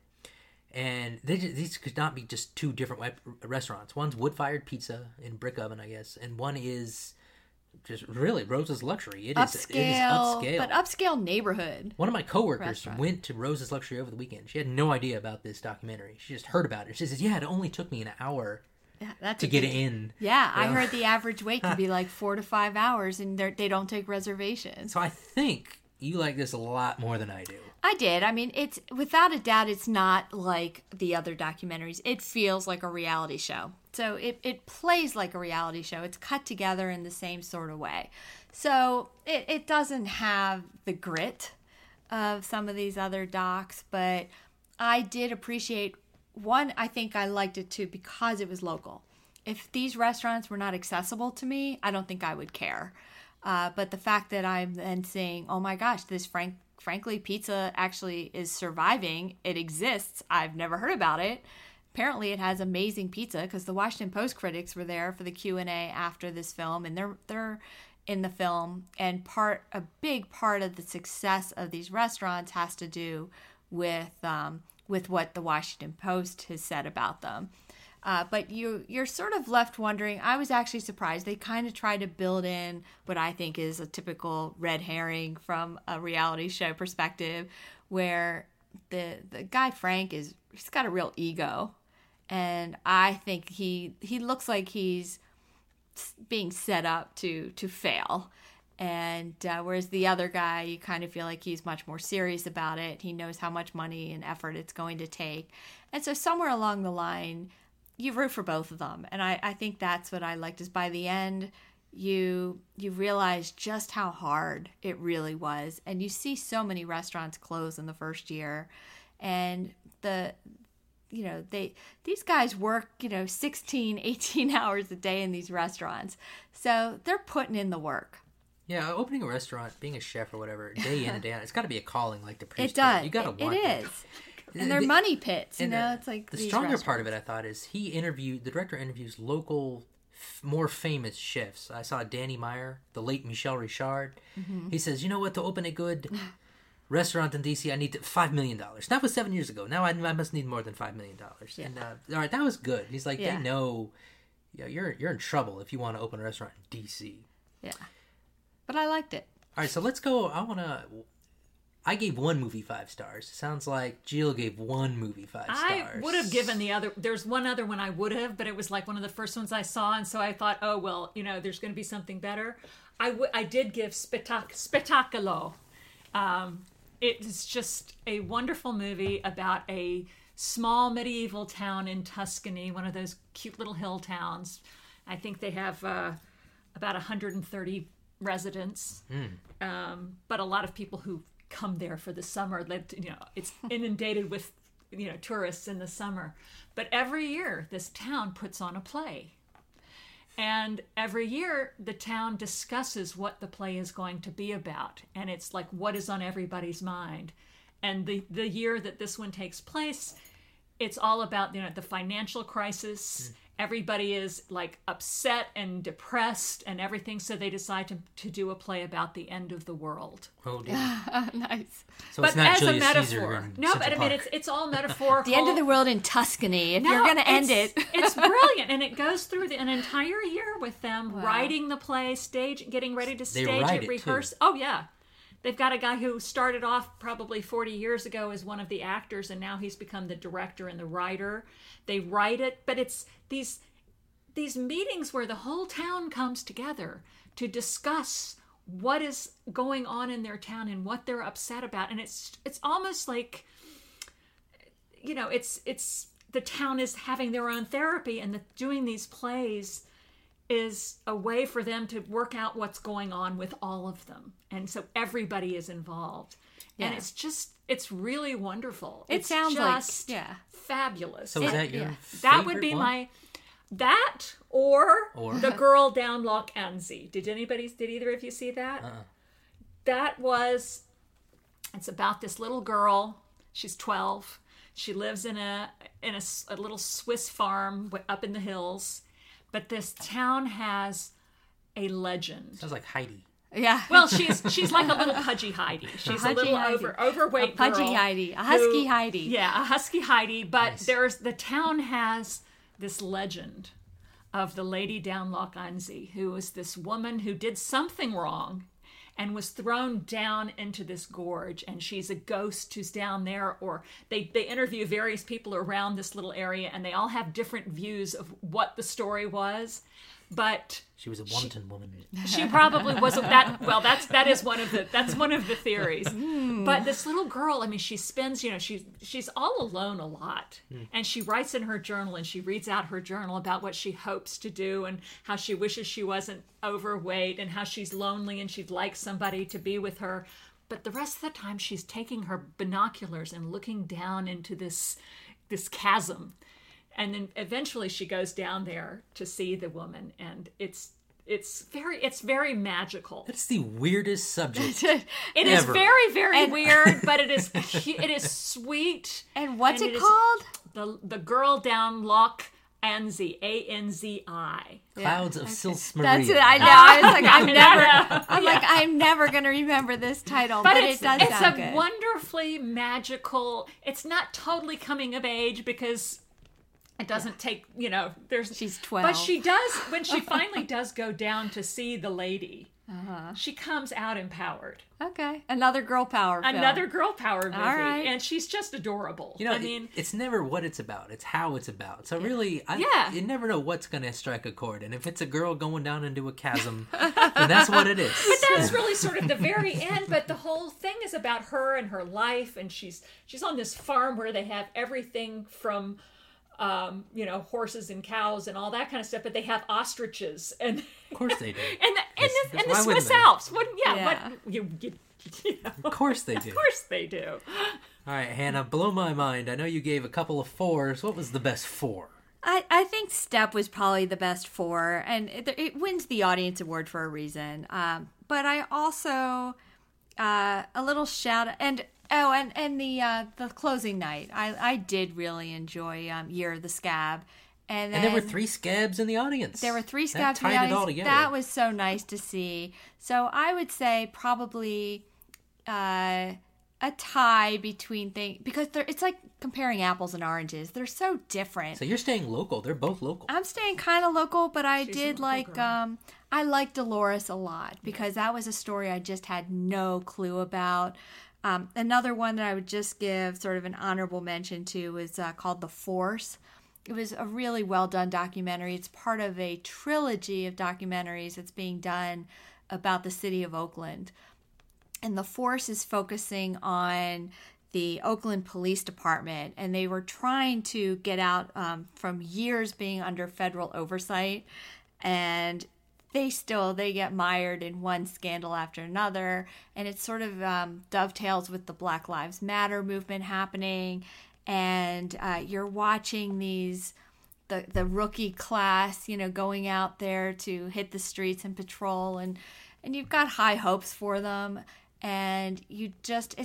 [SPEAKER 1] And they just, these could not be just two different web restaurants. One's wood-fired pizza in brick oven, I guess, and one is just really Rose's Luxury. It
[SPEAKER 2] upscale,
[SPEAKER 1] is, it is upscale,
[SPEAKER 2] but upscale neighborhood.
[SPEAKER 1] One of my coworkers
[SPEAKER 2] restaurant.
[SPEAKER 1] went to Rose's Luxury over the weekend. She had no idea about this documentary. She just heard about it. She says, "Yeah, it only took me an hour
[SPEAKER 2] yeah, that's
[SPEAKER 1] to get good, in."
[SPEAKER 2] Yeah, you know? I heard the average wait can be like four to five hours, and they don't take reservations.
[SPEAKER 1] So I think you like this a lot more than I do.
[SPEAKER 2] I did. I mean, it's without a doubt, it's not like the other documentaries. It feels like a reality show. So it, it plays like a reality show. It's cut together in the same sort of way. So it, it doesn't have the grit of some of these other docs, but I did appreciate, one, I think I liked it too because it was local. If these restaurants were not accessible to me, I don't think I would care. Uh, but the fact that I'm then saying, oh my gosh, this Frank Frankly Pizza actually is surviving. It exists. I've never heard about it. Apparently it has amazing pizza because the Washington Post critics were there for the Q and A after this film, and they're they're in the film, and part a big part of the success of these restaurants has to do with um, with what the Washington Post has said about them. Uh, but you, you're sort of left wondering. I was actually surprised. They kind of try to build in what I think is a typical red herring from a reality show perspective, where the the guy Frank is he's got a real ego, and I think he he looks like he's being set up to to fail. And uh, whereas the other guy, you kind of feel like he's much more serious about it. He knows how much money and effort it's going to take, and so somewhere along the line, you root for both of them. And I, I think that's what I liked, is by the end, you you realize just how hard it really was. And you see so many restaurants close in the first year. And the, you know, they these guys work, you know, sixteen, eighteen hours a day in these restaurants. So they're putting in the work.
[SPEAKER 1] Yeah, opening a restaurant, being a chef or whatever, day in and day out, it's got to be a calling like the priest.
[SPEAKER 2] It does.
[SPEAKER 1] You got to
[SPEAKER 2] it,
[SPEAKER 1] want
[SPEAKER 2] it
[SPEAKER 1] that.
[SPEAKER 2] is. And they're
[SPEAKER 1] the,
[SPEAKER 2] money pits, you know.
[SPEAKER 1] Uh,
[SPEAKER 2] it's like
[SPEAKER 1] the
[SPEAKER 2] these
[SPEAKER 1] stronger
[SPEAKER 2] restaurants.
[SPEAKER 1] part of it, I thought, is he interviewed the director interviews local, f- more famous chefs. I saw Danny Meyer, the late Michel Richard. Mm-hmm. He says, "You know what? To open a good restaurant in D C, I need to, five million dollars. That was seven years ago. Now I, I must need more than five million dollars." Yeah. And uh, all right, that was good. He's like, yeah. they know, yeah, you're you're in trouble if you want to open a restaurant in D C.
[SPEAKER 2] Yeah, but I liked it.
[SPEAKER 1] All right, so let's go. I want to. I gave one movie five stars. Sounds like Jill gave one movie five stars.
[SPEAKER 3] I would have given the other. There's one other one I would have, but it was like one of the first ones I saw, and so I thought, oh well, you know, there's going to be something better. I, w- I did give Spetac- Spettacolo. Um, it is just a wonderful movie about a small medieval town in Tuscany, one of those cute little hill towns. I think they have uh, about one hundred thirty residents, mm. um, but a lot of people who come there for the summer. You know, it's inundated with, you know, tourists in the summer. But every year, this town puts on a play. And every year, the town discusses what the play is going to be about. And it's like, what is on everybody's mind? And the, the year that this one takes place, it's all about, you know, the financial crisis everybody is like upset and depressed and everything, so they decide to, to do a play about the end of the world.
[SPEAKER 1] Oh, dear.
[SPEAKER 2] Nice.
[SPEAKER 1] So
[SPEAKER 3] But
[SPEAKER 1] it's not
[SPEAKER 3] as a
[SPEAKER 1] Julius Caesar
[SPEAKER 3] metaphor.
[SPEAKER 1] in
[SPEAKER 3] No, but I
[SPEAKER 1] Central
[SPEAKER 3] mean,
[SPEAKER 1] Park.
[SPEAKER 3] it's it's all metaphorical.
[SPEAKER 2] The end of the world in Tuscany. If
[SPEAKER 3] No,
[SPEAKER 2] you're going to end
[SPEAKER 3] it's-
[SPEAKER 2] it.
[SPEAKER 3] it's brilliant, and it goes through the, an entire year with them
[SPEAKER 2] Wow.
[SPEAKER 3] writing the play, stage, getting ready to
[SPEAKER 1] They
[SPEAKER 3] stage
[SPEAKER 1] write
[SPEAKER 3] it,
[SPEAKER 1] it,
[SPEAKER 3] rehearse.
[SPEAKER 1] too.
[SPEAKER 3] Oh yeah, they've got a guy who started off probably forty years ago as one of the actors, and now he's become the director and the writer. They write it, but it's these these meetings where the whole town comes together to discuss what is going on in their town and what they're upset about, and it's it's almost like, you know, it's it's the town is having their own therapy, and the, doing these plays is a way for them to work out what's going on with all of them, and so everybody is involved, and
[SPEAKER 2] Yeah.
[SPEAKER 3] it's just it's really wonderful.
[SPEAKER 2] It
[SPEAKER 3] It's
[SPEAKER 2] sounds like-
[SPEAKER 3] just
[SPEAKER 2] yeah.
[SPEAKER 3] fabulous.
[SPEAKER 1] So is
[SPEAKER 3] It-
[SPEAKER 1] that your
[SPEAKER 2] yeah.
[SPEAKER 3] that would
[SPEAKER 1] favorite
[SPEAKER 3] be
[SPEAKER 1] one?
[SPEAKER 3] my that or,
[SPEAKER 1] Or?
[SPEAKER 3] the girl down Loch Annecy. Did anybody? Did either of you see that?
[SPEAKER 1] Uh-uh.
[SPEAKER 3] That was. It's about this little girl. She's twelve. She lives in a in a, s- a little Swiss farm w- up in the hills, but this town has a legend.
[SPEAKER 1] Sounds like Heidi.
[SPEAKER 2] Yeah.
[SPEAKER 3] Well, she's she's like a little pudgy Heidi. She's a
[SPEAKER 2] pudgy
[SPEAKER 3] little
[SPEAKER 2] Heidi.
[SPEAKER 3] over overweight
[SPEAKER 2] A pudgy
[SPEAKER 3] girl
[SPEAKER 2] Heidi. A husky
[SPEAKER 3] who-
[SPEAKER 2] Heidi.
[SPEAKER 3] Yeah, a husky Heidi. But
[SPEAKER 1] Nice.
[SPEAKER 3] there's the town has this legend of the lady down Loch Annecy, who was this woman who did something wrong and was thrown down into this gorge, and she's a ghost who's down there. Or they they interview various people around this little area, and they all have different views of what the story was. But
[SPEAKER 1] She was a wanton woman.
[SPEAKER 3] she probably wasn't that well. That's that is one of the that's one of the theories. But this little girl, I mean, she spends you know she she's all alone a lot, and she writes in her journal, and she reads out her journal about what she hopes to do and how she wishes she wasn't overweight and how she's lonely and she'd like somebody to be with her. But the rest of the time, she's taking her binoculars and looking down into this this chasm. And then eventually she goes down there to see the woman, and it's it's very it's very magical.
[SPEAKER 1] That's the weirdest subject.
[SPEAKER 3] It is
[SPEAKER 1] ever.
[SPEAKER 3] very very
[SPEAKER 2] And-
[SPEAKER 3] weird, but it is cu- it is sweet.
[SPEAKER 2] And what's
[SPEAKER 3] and
[SPEAKER 2] it
[SPEAKER 3] is
[SPEAKER 2] called?
[SPEAKER 3] The the girl down Loch Annecy, A N Z I.
[SPEAKER 1] Clouds of Sils Maria.
[SPEAKER 2] That's it. I know. I was like, I'm
[SPEAKER 3] I
[SPEAKER 2] never.
[SPEAKER 3] know.
[SPEAKER 2] I'm like, I'm never gonna remember this title,
[SPEAKER 3] But,
[SPEAKER 2] but,
[SPEAKER 3] it's
[SPEAKER 2] it does
[SPEAKER 3] it's
[SPEAKER 2] sound
[SPEAKER 3] a
[SPEAKER 2] good.
[SPEAKER 3] wonderfully magical. It's not totally coming of age because it doesn't take, you know, there's
[SPEAKER 2] She's twelve.
[SPEAKER 3] But she does, when she finally does go down to see the lady,
[SPEAKER 2] Uh-huh.
[SPEAKER 3] she comes out empowered.
[SPEAKER 2] Okay, another girl power. Film.
[SPEAKER 3] Another girl power movie.
[SPEAKER 2] All right.
[SPEAKER 3] And she's just adorable.
[SPEAKER 1] You know,
[SPEAKER 3] I
[SPEAKER 1] it-
[SPEAKER 3] mean,
[SPEAKER 1] it's never what it's about. It's how it's about. So really, I,
[SPEAKER 3] Yeah.
[SPEAKER 1] you never know what's going to strike a chord. And if it's a girl going down into a chasm, then that's what it is.
[SPEAKER 3] but that's really sort of the very end. But the whole thing is about her and her life. And she's she's on this farm where they have everything from, um, you know, horses and cows and all that kind of stuff. But they have ostriches and
[SPEAKER 1] Of course they do.
[SPEAKER 3] and the, and
[SPEAKER 1] Yes,
[SPEAKER 3] the,
[SPEAKER 1] yes,
[SPEAKER 3] and the
[SPEAKER 1] why wouldn't
[SPEAKER 3] Swiss
[SPEAKER 1] they?
[SPEAKER 3] Alps. Wouldn't yeah?
[SPEAKER 2] Yeah.
[SPEAKER 3] What you, you, you know,
[SPEAKER 1] Of course they do.
[SPEAKER 3] of course they do.
[SPEAKER 1] All right, Hannah, blow my mind. I know you gave a couple of fours. What was the best four?
[SPEAKER 2] I, I think Step was probably the best four, and it, it wins the audience award for a reason. Um, but I also uh, a little shout and oh, and and the uh, the closing night. I I did really enjoy um, Year of the Scab, and then
[SPEAKER 1] And there were three scabs in the audience.
[SPEAKER 2] There were three
[SPEAKER 1] That
[SPEAKER 2] scabs in the
[SPEAKER 1] tied it all
[SPEAKER 2] audience.
[SPEAKER 1] together.
[SPEAKER 2] That was so nice to see. So I would say probably uh, a tie between things because they're, it's like comparing apples and oranges. They're so different.
[SPEAKER 1] So you're staying local. They're both local.
[SPEAKER 2] I'm staying kind of local, but I
[SPEAKER 3] She's a
[SPEAKER 2] did
[SPEAKER 3] local
[SPEAKER 2] like
[SPEAKER 3] girl.
[SPEAKER 2] um I liked Dolores a lot because that was a story I just had no clue about. Um, another one that I would just give sort of an honorable mention to is uh, called The Force. It was a really well done documentary. It's part of a trilogy of documentaries that's being done about the city of Oakland. And The Force is focusing on the Oakland Police Department, and they were trying to get out um, from years being under federal oversight, and they still they get mired in one scandal after another, and it sort of um, dovetails with the Black Lives Matter movement happening, and uh, you're watching these the the rookie class, you know, going out there to hit the streets and patrol, and and you've got high hopes for them. And you just, it's a,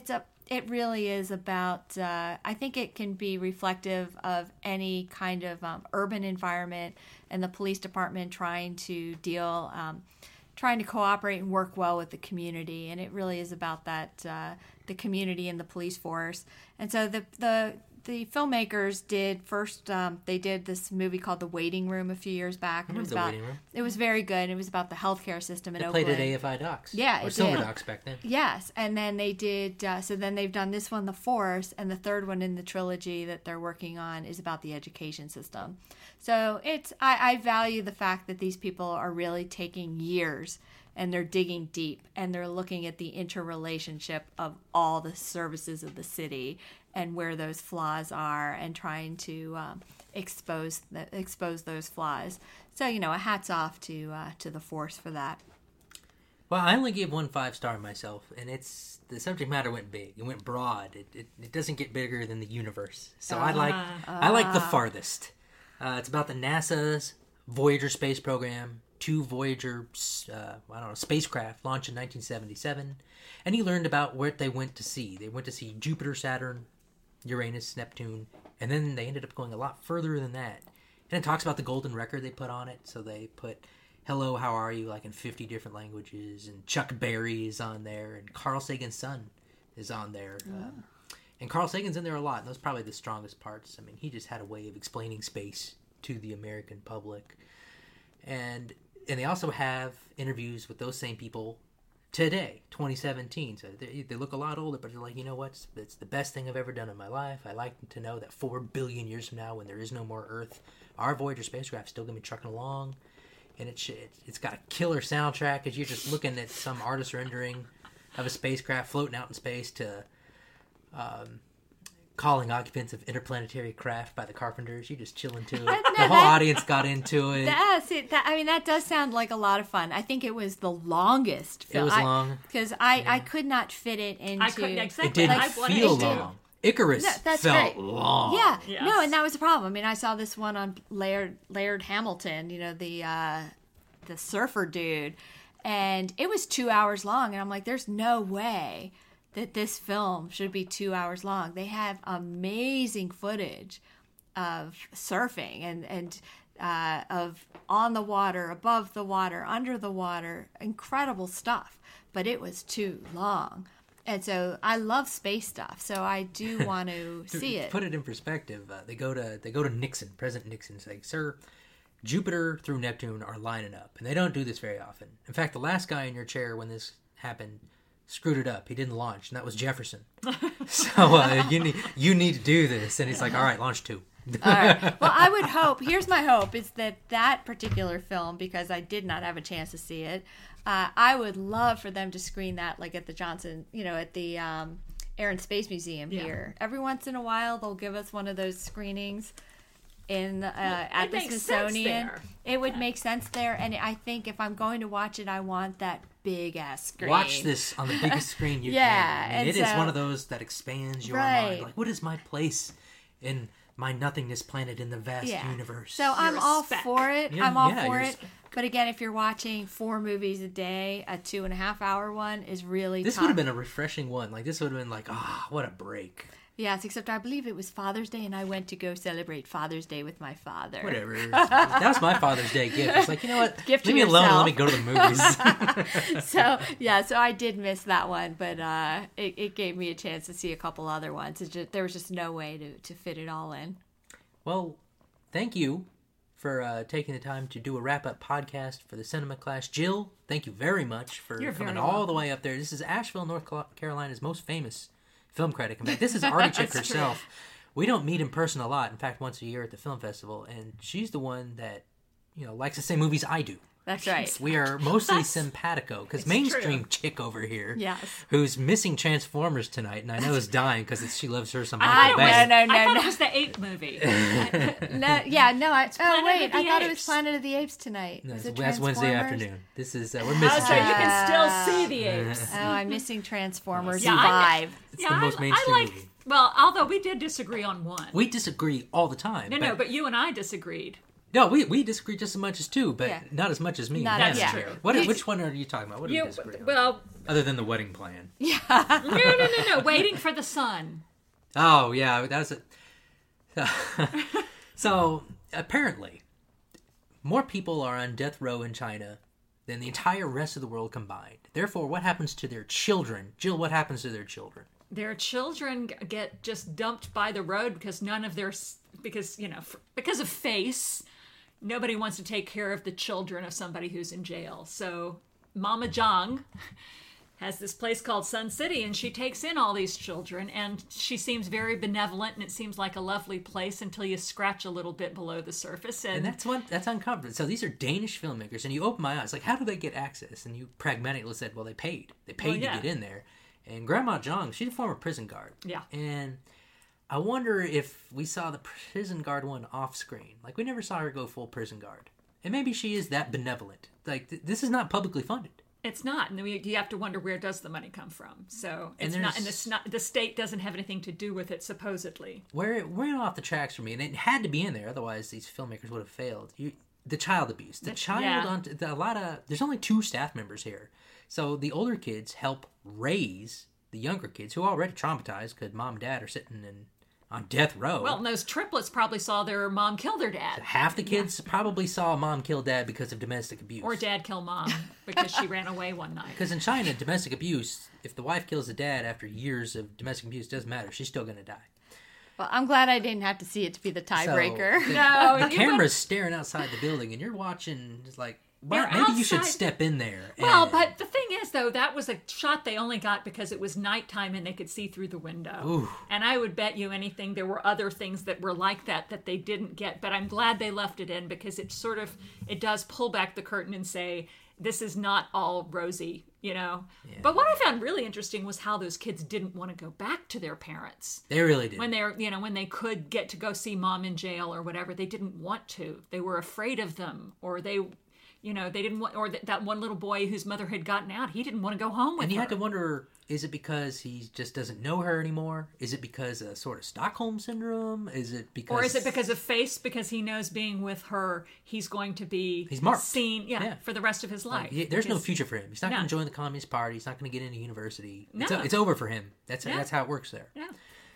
[SPEAKER 2] it really is about, uh, I think it can be reflective of any kind of um, urban environment and the police department trying to deal, um, trying to cooperate and work well with the community. And it really is about that, uh, the community and the police force. And so the, the, the filmmakers did first, um, they did this movie called The Waiting Room a few years back. And it was
[SPEAKER 1] The
[SPEAKER 2] about,
[SPEAKER 1] Waiting Room.
[SPEAKER 2] It was very good. It was about the healthcare system in
[SPEAKER 1] They
[SPEAKER 2] Oakland.
[SPEAKER 1] played at A F I Docs.
[SPEAKER 2] Yeah,
[SPEAKER 1] Or
[SPEAKER 2] it
[SPEAKER 1] Silver
[SPEAKER 2] did.
[SPEAKER 1] Docs back then.
[SPEAKER 2] Yes, and then they did, uh, so then they've done this one, The Force, and the third one in the trilogy that they're working on is about the education system. So it's, I, I value the fact that these people are really taking years and they're digging deep and they're looking at the interrelationship of all the services of the city and where those flaws are and trying to um, expose the, expose those flaws. So, you know, a hats off to uh, to The Force for that.
[SPEAKER 1] Well, I only gave one five star myself, and it's the subject matter went big. It went broad. It it, it doesn't get bigger than the universe. So I like I like the farthest. Uh, it's about the NASA's Voyager space program. Two Voyager, uh, I don't know, spacecraft launched in nineteen seventy-seven, and he learned about what they went to see. They went to see Jupiter, Saturn, Uranus, Neptune, and then they ended up going a lot further than that. And it talks about the golden record they put on it. So they put "Hello, how are you?" like in fifty different languages, and Chuck Berry is on there, and Carl Sagan's son is on there. Oh. Um, and Carl Sagan's in there a lot, and those are probably the strongest parts. I mean, he just had a way of explaining space to the American public. And and they also have interviews with those same people today, twenty seventeen. So they, they look a lot older, but they're like, you know what? It's, it's the best thing I've ever done in my life. I like to know that four billion years from now, when there is no more Earth, our Voyager spacecraft is still going to be trucking along. And it, it's got a killer soundtrack as you're just looking at some artist rendering of a spacecraft floating out in space to um, calling occupants of interplanetary craft by the Carpenters. You're just chilling to it.
[SPEAKER 2] No,
[SPEAKER 1] the whole
[SPEAKER 2] that,
[SPEAKER 1] audience got into it.
[SPEAKER 2] That's it. That, I mean, that does sound like a lot of fun. I think it was the longest film.
[SPEAKER 1] It was long.
[SPEAKER 2] Because I,
[SPEAKER 1] Yeah.
[SPEAKER 2] I could not fit it into...
[SPEAKER 3] I couldn't exactly.
[SPEAKER 1] It didn't
[SPEAKER 3] I wanted
[SPEAKER 1] feel
[SPEAKER 3] to.
[SPEAKER 1] long. Icarus
[SPEAKER 2] No, that's
[SPEAKER 1] felt
[SPEAKER 2] great.
[SPEAKER 1] long.
[SPEAKER 2] Yeah,
[SPEAKER 3] Yes.
[SPEAKER 2] no, and that was the problem. I mean, I saw this one on Laird, Laird Hamilton, you know, the uh, the surfer dude, and it was two hours long, and I'm like, there's no way that this film should be two hours long. They have amazing footage of surfing and and uh, of on the water, above the water, under the water, incredible stuff. But it was too long. And so I love space stuff, so I do want to
[SPEAKER 1] To
[SPEAKER 2] see it.
[SPEAKER 1] Put it in perspective, uh, they go to they go to Nixon, President Nixon, and say, "Sir, Jupiter through Neptune are lining up," and they don't do this very often. In fact, the last guy in your chair when this happened screwed it up. He didn't launch, and that was Jefferson. so uh, you need you need to do this, and he's like, "All right, launch two."
[SPEAKER 2] All right. Well, I would hope. Here's my hope: is that that particular film, because I did not have a chance to see it, uh, I would love for them to screen that, like at the Johnson, you know, at the um, Air and Space Museum
[SPEAKER 3] Yeah.
[SPEAKER 2] here. Every once in a while, they'll give us one of those screenings in uh, at
[SPEAKER 3] it
[SPEAKER 2] the
[SPEAKER 3] makes sense
[SPEAKER 2] Smithsonian.
[SPEAKER 3] there.
[SPEAKER 2] It would make sense there, and I think if I'm going to watch it, I want that big ass screen.
[SPEAKER 1] Watch this on the biggest screen you
[SPEAKER 2] Yeah,
[SPEAKER 1] can. I mean,
[SPEAKER 2] and
[SPEAKER 1] it is
[SPEAKER 2] so-
[SPEAKER 1] one of those that expands your
[SPEAKER 2] Right.
[SPEAKER 1] mind. Like, what is my place in my nothingness planet in the vast
[SPEAKER 2] Yeah.
[SPEAKER 1] universe?
[SPEAKER 2] So I'm
[SPEAKER 3] You're a
[SPEAKER 2] all
[SPEAKER 3] spec.
[SPEAKER 2] for it.
[SPEAKER 1] Yeah,
[SPEAKER 2] I'm all
[SPEAKER 1] yeah,
[SPEAKER 2] for
[SPEAKER 1] you're a
[SPEAKER 2] it.
[SPEAKER 1] spec.
[SPEAKER 2] But again, if you're watching four movies a day, a two and a half hour one is really
[SPEAKER 1] this
[SPEAKER 2] tough.
[SPEAKER 1] would have been a refreshing one. Like, this would have been like, ah, what a break.
[SPEAKER 2] Yes, except I believe it was Father's Day, and I went to go celebrate Father's Day with my father.
[SPEAKER 1] Whatever. That was my Father's Day gift. It's like, you know what?
[SPEAKER 2] Gift to
[SPEAKER 1] Leave me alone and let
[SPEAKER 2] yourself.
[SPEAKER 1] me go to the movies.
[SPEAKER 2] So yeah, so I did miss that one, but uh, it, it gave me a chance to see a couple other ones. It just, there was just no way to, to fit it all in.
[SPEAKER 1] Well, thank you for uh, taking the time to do a wrap-up podcast for the Cinema Clash. Jill, thank you very much for
[SPEAKER 3] You're
[SPEAKER 1] coming
[SPEAKER 3] very
[SPEAKER 1] all
[SPEAKER 3] welcome.
[SPEAKER 1] the way up there. This is Asheville, North Carolina's most famous film critic. In fact, this is Artie Chick
[SPEAKER 3] That's true.
[SPEAKER 1] herself. We don't meet in person a lot. In fact, once a year at the film festival, and she's the one that, you know, likes the same movies I do.
[SPEAKER 2] That's right.
[SPEAKER 1] We are mostly simpatico, because
[SPEAKER 3] It's
[SPEAKER 1] mainstream
[SPEAKER 3] true.
[SPEAKER 1] chick over here,
[SPEAKER 2] Yes.
[SPEAKER 1] who's missing Transformers tonight, and I know is dying because she loves her some
[SPEAKER 3] I
[SPEAKER 1] Michael
[SPEAKER 3] thought it was,
[SPEAKER 1] Bay.
[SPEAKER 2] no, no,
[SPEAKER 3] I thought
[SPEAKER 2] no.
[SPEAKER 3] it was the ape movie.
[SPEAKER 2] No, yeah, no. I, oh
[SPEAKER 3] Planet
[SPEAKER 2] wait,
[SPEAKER 3] of the
[SPEAKER 2] I thought it was
[SPEAKER 3] Apes.
[SPEAKER 2] Planet of the Apes tonight.
[SPEAKER 1] No,
[SPEAKER 2] Was
[SPEAKER 1] that's
[SPEAKER 2] it
[SPEAKER 1] that's Wednesday
[SPEAKER 2] Transformers?
[SPEAKER 1] afternoon. This is uh, we're
[SPEAKER 3] Oh,
[SPEAKER 1] missing
[SPEAKER 3] so you
[SPEAKER 1] Transformers.
[SPEAKER 3] can still see the apes.
[SPEAKER 2] Oh, I'm missing Transformers
[SPEAKER 3] Yeah, I-
[SPEAKER 2] Five.
[SPEAKER 1] It's
[SPEAKER 3] yeah,
[SPEAKER 1] the most
[SPEAKER 3] I,
[SPEAKER 1] mainstream
[SPEAKER 3] I like.
[SPEAKER 1] movie.
[SPEAKER 3] Well, although we did disagree on one.
[SPEAKER 1] We disagree all the time.
[SPEAKER 3] no, no, but you and I disagreed.
[SPEAKER 1] No, we, we disagree just as much as two, but
[SPEAKER 2] Yeah.
[SPEAKER 1] not as much as me.
[SPEAKER 2] Not
[SPEAKER 1] and
[SPEAKER 2] as-
[SPEAKER 1] Hannah
[SPEAKER 2] yeah.
[SPEAKER 1] here. What,
[SPEAKER 2] He's-
[SPEAKER 1] which one are you talking about? What do
[SPEAKER 3] You,
[SPEAKER 1] we disagree on?
[SPEAKER 3] well,
[SPEAKER 1] Other than the wedding plan.
[SPEAKER 3] no, no, no, no. Waiting for the sun.
[SPEAKER 1] Oh, yeah, that was it. So, apparently, more people are on death row in China than the entire rest of the world combined. Therefore, what happens to their children? Jill, what happens to their children?
[SPEAKER 3] Their children g- get just dumped by the road because none of their s- because you know f- because of face, nobody wants to take care of the children of somebody who's in jail. So Mama Zhang has this place called Sun City, and she takes in all these children, and she seems very benevolent, and it seems like a lovely place until you scratch a little bit below the surface. And,
[SPEAKER 1] And that's one that's uncovered. So these are Danish filmmakers, and you open my eyes, like, how do they get access? And you pragmatically said, well, they paid. They paid
[SPEAKER 3] Well, yeah.
[SPEAKER 1] to get in there. And Grandma Zhang, she's a former prison guard.
[SPEAKER 3] Yeah.
[SPEAKER 1] And I wonder if we saw the prison guard one off screen. Like, we never saw her go full prison guard. And maybe she is that benevolent. Like, th- this is not publicly funded.
[SPEAKER 3] It's not, and then we, you have to wonder where does the money come from. So
[SPEAKER 1] And
[SPEAKER 3] it's not, and
[SPEAKER 1] there's-
[SPEAKER 3] it's not. The state doesn't have anything to do with it, supposedly.
[SPEAKER 1] Where we're off the tracks for me, and it had to be in there, otherwise these filmmakers would have failed. You, the child abuse, the,
[SPEAKER 3] The-
[SPEAKER 1] child
[SPEAKER 3] yeah.
[SPEAKER 1] on the, a lot of. There's only two staff members here, so the older kids help raise the younger kids who are already traumatized because mom and dad are sitting in on death row.
[SPEAKER 3] Well, and those triplets probably saw their mom kill their dad,
[SPEAKER 1] half the kids probably saw mom kill dad because of domestic abuse.
[SPEAKER 3] or dad kill mom because she ran away one night.
[SPEAKER 1] Because in China, domestic abuse, if the wife kills the dad after years of domestic abuse, doesn't matter. She's still going to die.
[SPEAKER 2] Well, I'm glad I didn't have to see it to be the tiebreaker.
[SPEAKER 1] So, the,
[SPEAKER 3] No,
[SPEAKER 1] the
[SPEAKER 3] you
[SPEAKER 1] camera's staring outside the building, and you're watching. It's like, well,
[SPEAKER 3] You're
[SPEAKER 1] maybe you should
[SPEAKER 3] outside.
[SPEAKER 1] step in there.
[SPEAKER 3] Well,
[SPEAKER 1] and-
[SPEAKER 3] but the thing is, though, that was a shot they only got because it was nighttime and they could see through the window.
[SPEAKER 1] Ooh.
[SPEAKER 3] And I would bet you anything there were other things that were like that that they didn't get. But I'm glad they left it in because it sort of it does pull back the curtain and say this is not all rosy, you know. But what I found really interesting was how those kids didn't want to go back to their parents.
[SPEAKER 1] they really did.
[SPEAKER 3] When they're, you know, when they could get to go see mom in jail or whatever, they didn't want to. They were afraid of them, or they, you know, they didn't want, or th- that one little boy whose mother had gotten out, he didn't want to go home with
[SPEAKER 1] and you
[SPEAKER 3] her.
[SPEAKER 1] had to wonder: is it because he just doesn't know her anymore? Is it because of sort of Stockholm syndrome? Is it because,
[SPEAKER 3] Or is it because of face? Because he knows being with her, he's going to be
[SPEAKER 1] He's marked.
[SPEAKER 3] seen, yeah,
[SPEAKER 1] Yeah.
[SPEAKER 3] for the rest of his life.
[SPEAKER 1] He- there's no
[SPEAKER 3] Because-
[SPEAKER 1] future for him? He's not
[SPEAKER 3] No.
[SPEAKER 1] going to join the Communist Party. He's not going to get into university. It's,
[SPEAKER 3] No.
[SPEAKER 1] it's over for him. That's
[SPEAKER 3] Yeah.
[SPEAKER 1] that's how it works there.
[SPEAKER 3] Yeah.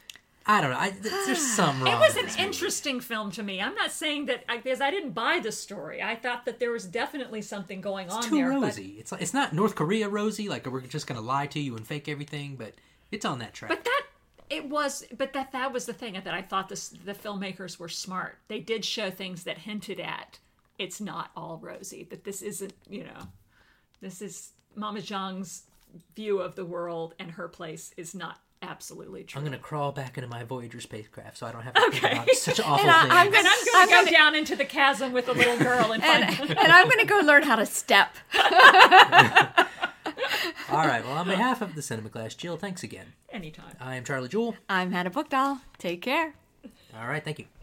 [SPEAKER 1] I don't know. I, there's some wrong.
[SPEAKER 3] It was
[SPEAKER 1] with
[SPEAKER 3] an
[SPEAKER 1] this movie.
[SPEAKER 3] interesting film to me. I'm not saying that I, because I didn't buy the story. I thought that there was definitely something going on
[SPEAKER 1] It's too
[SPEAKER 3] there. but-
[SPEAKER 1] rosy. It's like, it's not North Korea rosy. Like we're just going to lie to you and fake everything. But it's on that track.
[SPEAKER 3] But that it was, but that that was the thing that I thought this the filmmakers were smart. They did show things that hinted at it's not all rosy. That this isn't, you know, this is Mama Zhang's view of the world, and her place is not absolutely true.
[SPEAKER 1] I'm going to crawl back into my Voyager spacecraft so I don't have to think about such awful
[SPEAKER 2] And I-
[SPEAKER 1] things.
[SPEAKER 2] I'm
[SPEAKER 3] and I'm going to
[SPEAKER 2] I'm
[SPEAKER 3] go
[SPEAKER 2] gonna-
[SPEAKER 3] down into the chasm with a little girl and find.
[SPEAKER 2] and, and I'm going to go learn how to step.
[SPEAKER 1] All right. Well, on behalf of the Cinema Class, Jill, thanks again.
[SPEAKER 3] Anytime.
[SPEAKER 1] I am Charlie Jewell.
[SPEAKER 2] I'm Hannah Bookdahl. Take care.
[SPEAKER 1] All right. Thank you.